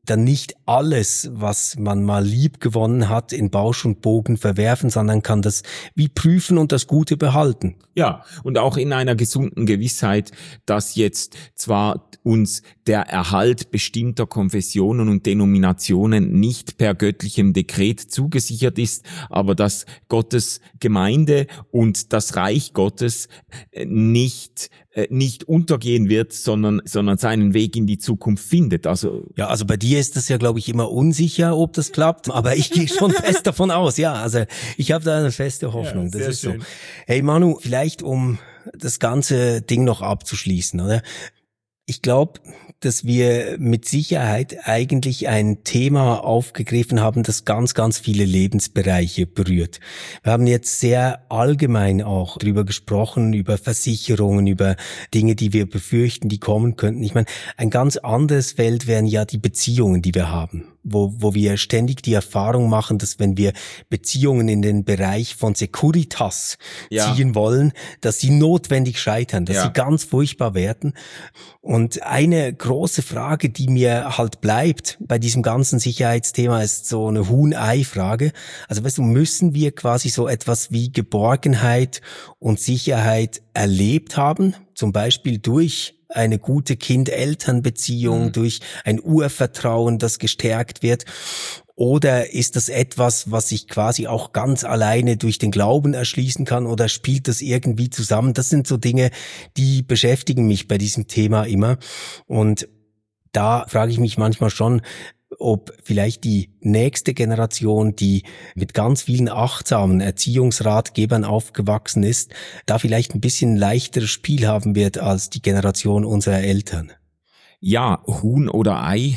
dann nicht alles, was man mal lieb gewonnen hat, in Bausch und Bogen verwerfen, sondern kann das wie prüfen und das Gute behalten. Ja, und auch in einer gesunden Gewissheit, dass jetzt zwar uns der Erhalt bestimmter Konfessionen und Denominationen nicht per göttlichem Dekret zugesichert ist, aber dass Gottes Gemeinde und das Reich Gottes nicht untergehen wird, sondern seinen Weg in die Zukunft findet. Also bei dir ist das ja, glaube ich, immer unsicher, ob das klappt, aber ich gehe schon fest davon aus. Ja, also ich habe da eine feste Hoffnung. Ja, das ist schön. So. Hey Manu, vielleicht um das ganze Ding noch abzuschließen, oder? Ich glaube, dass wir mit Sicherheit eigentlich ein Thema aufgegriffen haben, das ganz, ganz viele Lebensbereiche berührt. Wir haben jetzt sehr allgemein auch drüber gesprochen, über Versicherungen, über Dinge, die wir befürchten, die kommen könnten. Ich meine, ein ganz anderes Feld wären ja die Beziehungen, die wir haben, wo wir ständig die Erfahrung machen, dass wenn wir Beziehungen in den Bereich von Securitas ziehen wollen, dass sie notwendig scheitern, dass sie ganz furchtbar werden. Und eine große Frage, die mir halt bleibt bei diesem ganzen Sicherheitsthema, ist so eine Huhn-Ei-Frage. Also weißt du, müssen wir quasi so etwas wie Geborgenheit und Sicherheit erlebt haben, zum Beispiel durch eine gute Kind-Eltern-Beziehung, durch ein Urvertrauen, das gestärkt wird? Oder ist das etwas, was ich quasi auch ganz alleine durch den Glauben erschließen kann, oder spielt das irgendwie zusammen? Das sind so Dinge, die beschäftigen mich bei diesem Thema immer. Und da frage ich mich manchmal schon, ob vielleicht die nächste Generation, die mit ganz vielen achtsamen Erziehungsratgebern aufgewachsen ist, da vielleicht ein bisschen leichteres Spiel haben wird als die Generation unserer Eltern. Ja, Huhn oder Ei.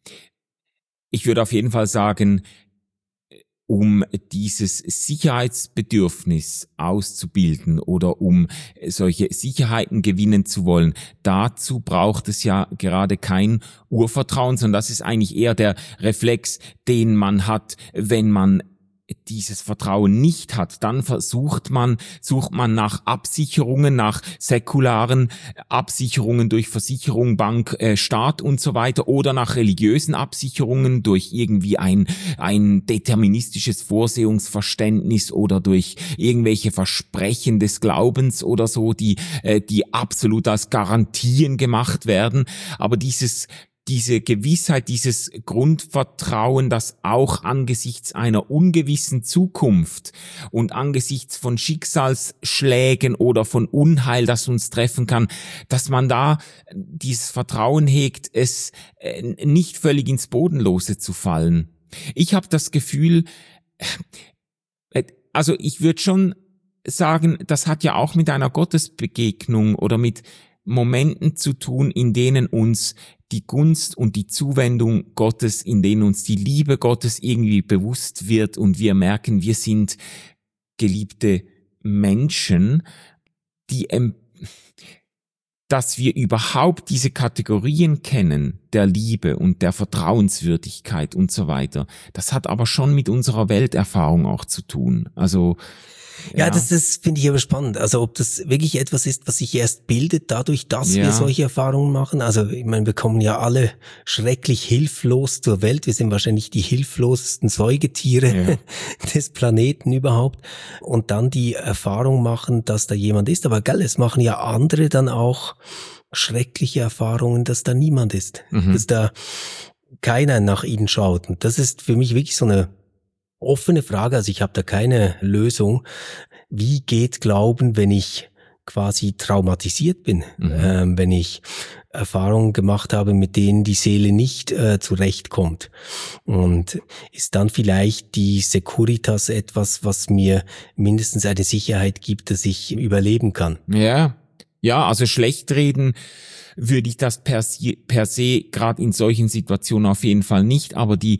Ich würde auf jeden Fall sagen, um dieses Sicherheitsbedürfnis auszubilden oder um solche Sicherheiten gewinnen zu wollen, dazu braucht es ja gerade kein Urvertrauen, sondern das ist eigentlich eher der Reflex, den man hat, wenn man dieses Vertrauen nicht hat. Dann sucht man nach Absicherungen, nach säkularen Absicherungen durch Versicherung, Bank, Staat und so weiter, oder nach religiösen Absicherungen durch irgendwie ein deterministisches Vorsehungsverständnis oder durch irgendwelche Versprechen des Glaubens oder so, die absolut als Garantien gemacht werden. Aber diese Gewissheit, dieses Grundvertrauen, dass auch angesichts einer ungewissen Zukunft und angesichts von Schicksalsschlägen oder von Unheil, das uns treffen kann, dass man da dieses Vertrauen hegt, es nicht völlig ins Bodenlose zu fallen. Ich habe das Gefühl, also ich würde schon sagen, das hat ja auch mit einer Gottesbegegnung oder mit Momenten zu tun, in denen uns die Gunst und die Zuwendung Gottes, in denen uns die Liebe Gottes irgendwie bewusst wird und wir merken, wir sind geliebte Menschen, dass wir überhaupt diese Kategorien kennen, der Liebe und der Vertrauenswürdigkeit und so weiter. Das hat aber schon mit unserer Welterfahrung auch zu tun. Also ja, das finde ich aber spannend. Also ob das wirklich etwas ist, was sich erst bildet, dadurch, dass wir solche Erfahrungen machen. Also ich meine, wir kommen ja alle schrecklich hilflos zur Welt. Wir sind wahrscheinlich die hilflosesten Säugetiere des Planeten überhaupt. Und dann die Erfahrung machen, dass da jemand ist. Aber gell, es machen ja andere dann auch schreckliche Erfahrungen, dass da niemand ist. Dass da keiner nach ihnen schaut. Und das ist für mich wirklich so eine offene Frage, also ich habe da keine Lösung. Wie geht Glauben, wenn ich quasi traumatisiert bin, wenn ich Erfahrungen gemacht habe, mit denen die Seele nicht zurechtkommt? Und ist dann vielleicht die Securitas etwas, was mir mindestens eine Sicherheit gibt, dass ich überleben kann? Ja, also schlecht reden würde ich das per se gerade in solchen Situationen auf jeden Fall nicht, aber die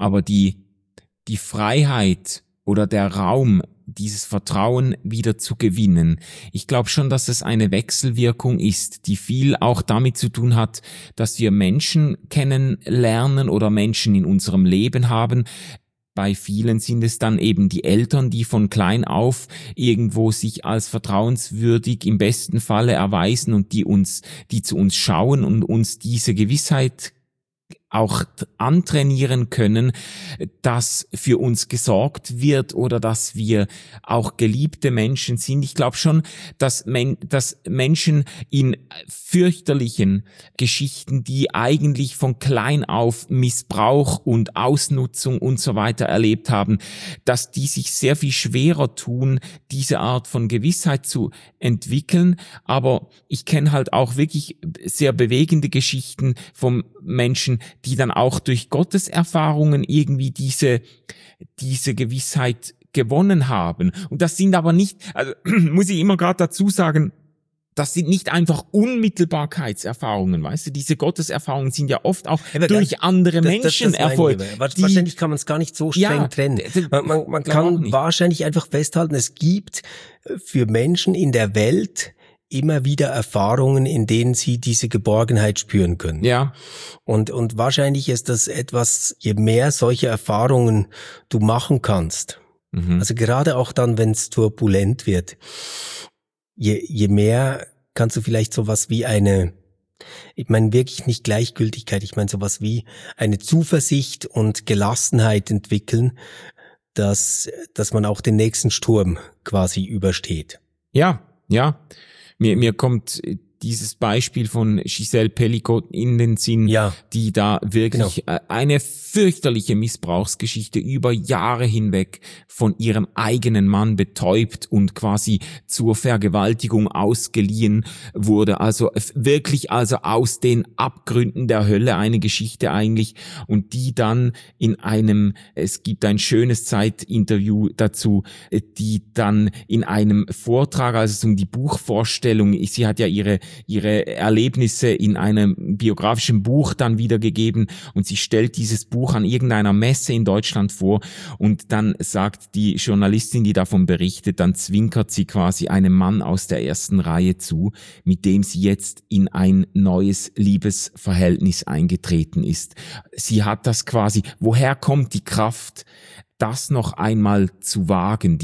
Freiheit oder der Raum, dieses Vertrauen wieder zu gewinnen. Ich glaube schon, dass es eine Wechselwirkung ist, die viel auch damit zu tun hat, dass wir Menschen kennenlernen oder Menschen in unserem Leben haben. Bei vielen sind es dann eben die Eltern, die von klein auf irgendwo sich als vertrauenswürdig im besten Falle erweisen und die zu uns schauen und uns diese Gewissheit auch antrainieren können, dass für uns gesorgt wird oder dass wir auch geliebte Menschen sind. Ich glaube schon, dass Menschen in fürchterlichen Geschichten, die eigentlich von klein auf Missbrauch und Ausnutzung und so weiter erlebt haben, dass die sich sehr viel schwerer tun, diese Art von Gewissheit zu entwickeln. Aber ich kenne halt auch wirklich sehr bewegende Geschichten von Menschen, die dann auch durch Gottes Erfahrungen irgendwie diese Gewissheit gewonnen haben. Und das sind aber nicht, also muss ich immer gerade dazu sagen, das sind nicht einfach Unmittelbarkeitserfahrungen, weißt du? Diese Gotteserfahrungen sind ja oft auch durch andere Menschen erfolgt. Wahrscheinlich kann man es gar nicht so streng trennen. Man kann wahrscheinlich einfach festhalten, es gibt für Menschen in der Welt immer wieder Erfahrungen, in denen sie diese Geborgenheit spüren können. Ja. Und wahrscheinlich ist das etwas, je mehr solche Erfahrungen du machen kannst, also gerade auch dann, wenn es turbulent wird, je mehr kannst du vielleicht sowas wie ich meine wirklich nicht Gleichgültigkeit, ich meine sowas wie eine Zuversicht und Gelassenheit entwickeln, dass man auch den nächsten Sturm quasi übersteht. Ja. Mir kommt dieses Beispiel von Giselle Pellicot in den Sinn, die da wirklich eine fürchterliche Missbrauchsgeschichte über Jahre hinweg von ihrem eigenen Mann betäubt und quasi zur Vergewaltigung ausgeliehen wurde. Also wirklich aus den Abgründen der Hölle eine Geschichte eigentlich, und die dann es gibt ein schönes Zeitinterview dazu, die dann in einem Vortrag, also es um die Buchvorstellung, sie hat ja ihre Erlebnisse in einem biografischen Buch dann wiedergegeben, und sie stellt dieses Buch an irgendeiner Messe in Deutschland vor, und dann sagt die Journalistin, die davon berichtet, dann zwinkert sie quasi einem Mann aus der ersten Reihe zu, mit dem sie jetzt in ein neues Liebesverhältnis eingetreten ist. Sie hat das quasi, woher kommt die Kraft, das noch einmal zu wagen,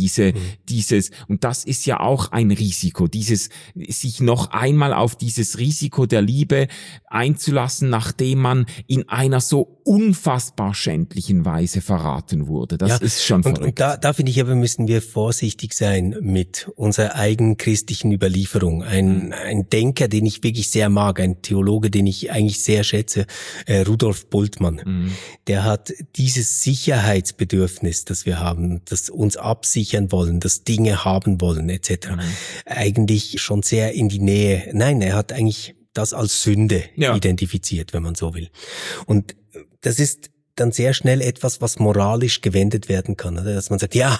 und das ist ja auch ein Risiko, sich noch einmal auf dieses Risiko der Liebe einzulassen, nachdem man in einer so unfassbar schändlichen Weise verraten wurde. Das ist schon verrückt. Und da finde ich aber, müssen wir vorsichtig sein mit unserer eigenen christlichen Überlieferung. Ein Denker, den ich wirklich sehr mag, ein Theologe, den ich eigentlich sehr schätze, Rudolf Bultmann, der hat dieses Sicherheitsbedürfnis, das wir haben, das uns absichern wollen, das Dinge haben wollen etc. Eigentlich schon sehr in die Nähe. Nein, er hat eigentlich das als Sünde identifiziert, wenn man so will. Und das ist dann sehr schnell etwas, was moralisch gewendet werden kann, oder? Dass man sagt, ja,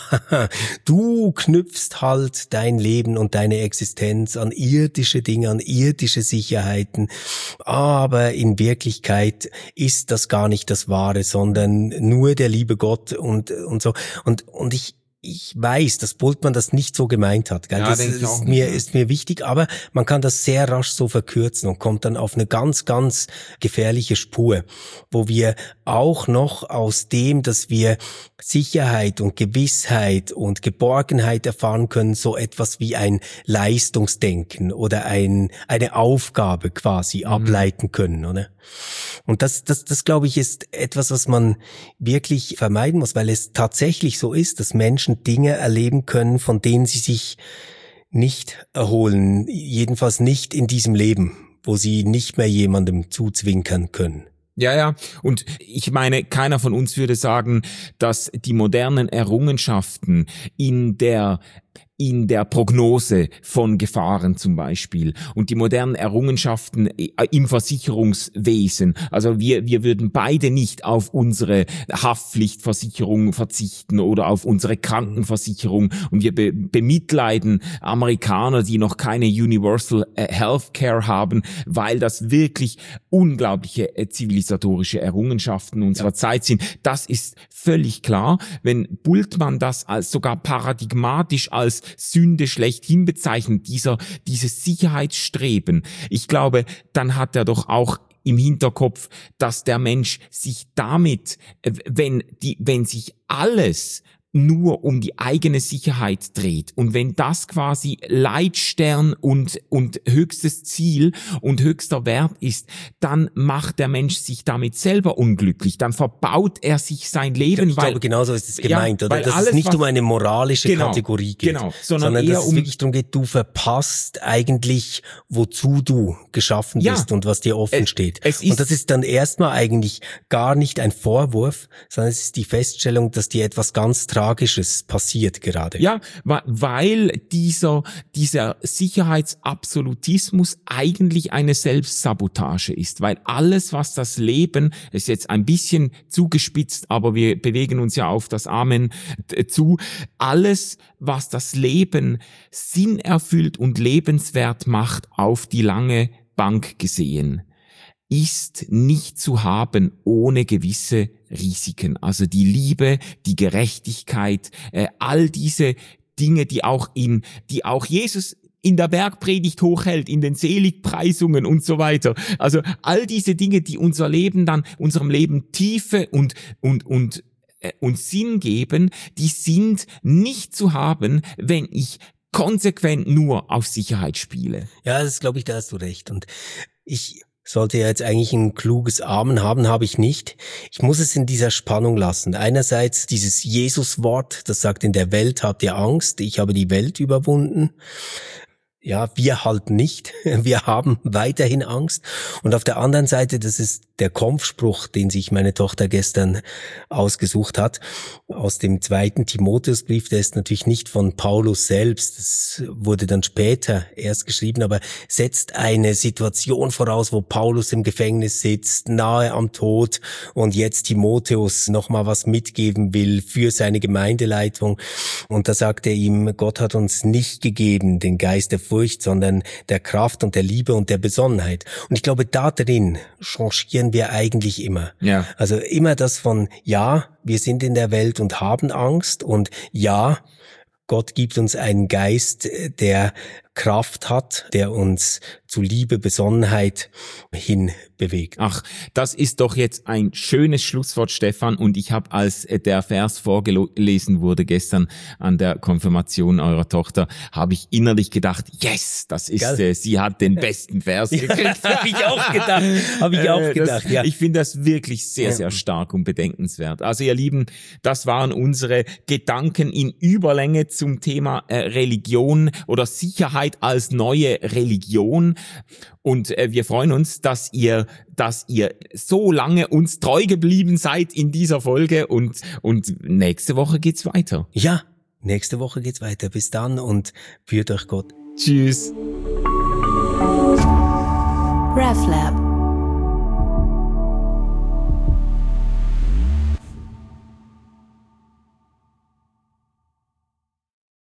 du knüpfst halt dein Leben und deine Existenz an irdische Dinge, an irdische Sicherheiten, aber in Wirklichkeit ist das gar nicht das Wahre, sondern nur der liebe Gott und so. Und ich weiß, dass Bultmann das nicht so gemeint hat. Gell? Ja, das ist mir wichtig, aber man kann das sehr rasch so verkürzen und kommt dann auf eine ganz, ganz gefährliche Spur, wo wir auch noch aus dem, dass wir Sicherheit und Gewissheit und Geborgenheit erfahren können, so etwas wie ein Leistungsdenken oder eine Aufgabe quasi ableiten können, oder? Und das glaube ich ist etwas, was man wirklich vermeiden muss, weil es tatsächlich so ist, dass Menschen Dinge erleben können, von denen sie sich nicht erholen, jedenfalls nicht in diesem Leben, wo sie nicht mehr jemandem zuzwinkern können. Ja, und ich meine, keiner von uns würde sagen, dass die modernen Errungenschaften in der Prognose von Gefahren zum Beispiel und die modernen Errungenschaften im Versicherungswesen, also wir würden beide nicht auf unsere Haftpflichtversicherung verzichten oder auf unsere Krankenversicherung, und wir bemitleiden Amerikaner, die noch keine Universal Healthcare haben, weil das wirklich unglaubliche zivilisatorische Errungenschaften unserer Zeit sind. Das ist völlig klar. Wenn Bultmann das als sogar paradigmatisch als Sünde schlechthin bezeichnet, dieses Sicherheitsstreben, ich glaube, dann hat er doch auch im Hinterkopf, dass der Mensch sich damit, wenn sich alles nur um die eigene Sicherheit dreht und wenn das quasi Leitstern und höchstes Ziel und höchster Wert ist, dann macht der Mensch sich damit selber unglücklich, dann verbaut er sich sein Leben. Ich glaube, genauso ist es gemeint, oder? Dass alles, es nicht um eine moralische Kategorie geht, sondern eher dass es wirklich darum geht, du verpasst eigentlich, wozu du geschaffen bist und was dir offen steht. Und das ist dann erstmal eigentlich gar nicht ein Vorwurf, sondern es ist die Feststellung, dass dir etwas ganz Tragisches passiert gerade. Ja, weil dieser Sicherheitsabsolutismus eigentlich eine Selbstsabotage ist, weil alles, was das Leben, ist jetzt ein bisschen zugespitzt, aber wir bewegen uns ja auf das Amen zu, alles, was das Leben sinnerfüllt und lebenswert macht, auf die lange Bank gesehen, ist nicht zu haben ohne gewisse Risiken. Also die Liebe, die Gerechtigkeit, all diese Dinge, die auch Jesus in der Bergpredigt hochhält, in den Seligpreisungen und so weiter. Also all diese Dinge, die unserem Leben Tiefe und Sinn geben, die sind nicht zu haben, wenn ich konsequent nur auf Sicherheit spiele. Ja, das glaube ich, da hast du recht. Und ich sollte ja jetzt eigentlich ein kluges Amen haben, habe ich nicht. Ich muss es in dieser Spannung lassen. Einerseits dieses Jesus-Wort, das sagt, in der Welt habt ihr Angst, ich habe die Welt überwunden. Ja, wir halt nicht. Wir haben weiterhin Angst. Und auf der anderen Seite, das ist der Kampfspruch, den sich meine Tochter gestern ausgesucht hat, aus dem 2. Timotheusbrief. Der ist natürlich nicht von Paulus selbst. Das wurde dann später erst geschrieben, aber setzt eine Situation voraus, wo Paulus im Gefängnis sitzt, nahe am Tod und jetzt Timotheus nochmal was mitgeben will für seine Gemeindeleitung. Und da sagt er ihm, Gott hat uns nicht gegeben den Geist der Furcht, sondern der Kraft und der Liebe und der Besonnenheit. Und ich glaube, da drin changieren wir eigentlich immer. Ja. Also immer das von, ja, wir sind in der Welt und haben Angst und ja, Gott gibt uns einen Geist, der Kraft hat, der uns zu Liebe, Besonnenheit hin bewegt. Ach, das ist doch jetzt ein schönes Schlusswort, Stefan. Und ich habe, als der Vers vorgelesen wurde gestern an der Konfirmation eurer Tochter, habe ich innerlich gedacht, yes, das ist, sie hat den besten Vers gekriegt. Ja, habe ich auch gedacht. Ja. Ich finde das wirklich sehr, sehr stark und bedenkenswert. Also ihr Lieben, das waren unsere Gedanken in Überlänge zum Thema Religion oder Sicherheit als neue Religion. Und wir freuen uns, dass ihr so lange uns treu geblieben seid in dieser Folge und nächste Woche geht's weiter. Ja, nächste Woche geht's weiter. Bis dann und führt euch Gott. Tschüss. RefLab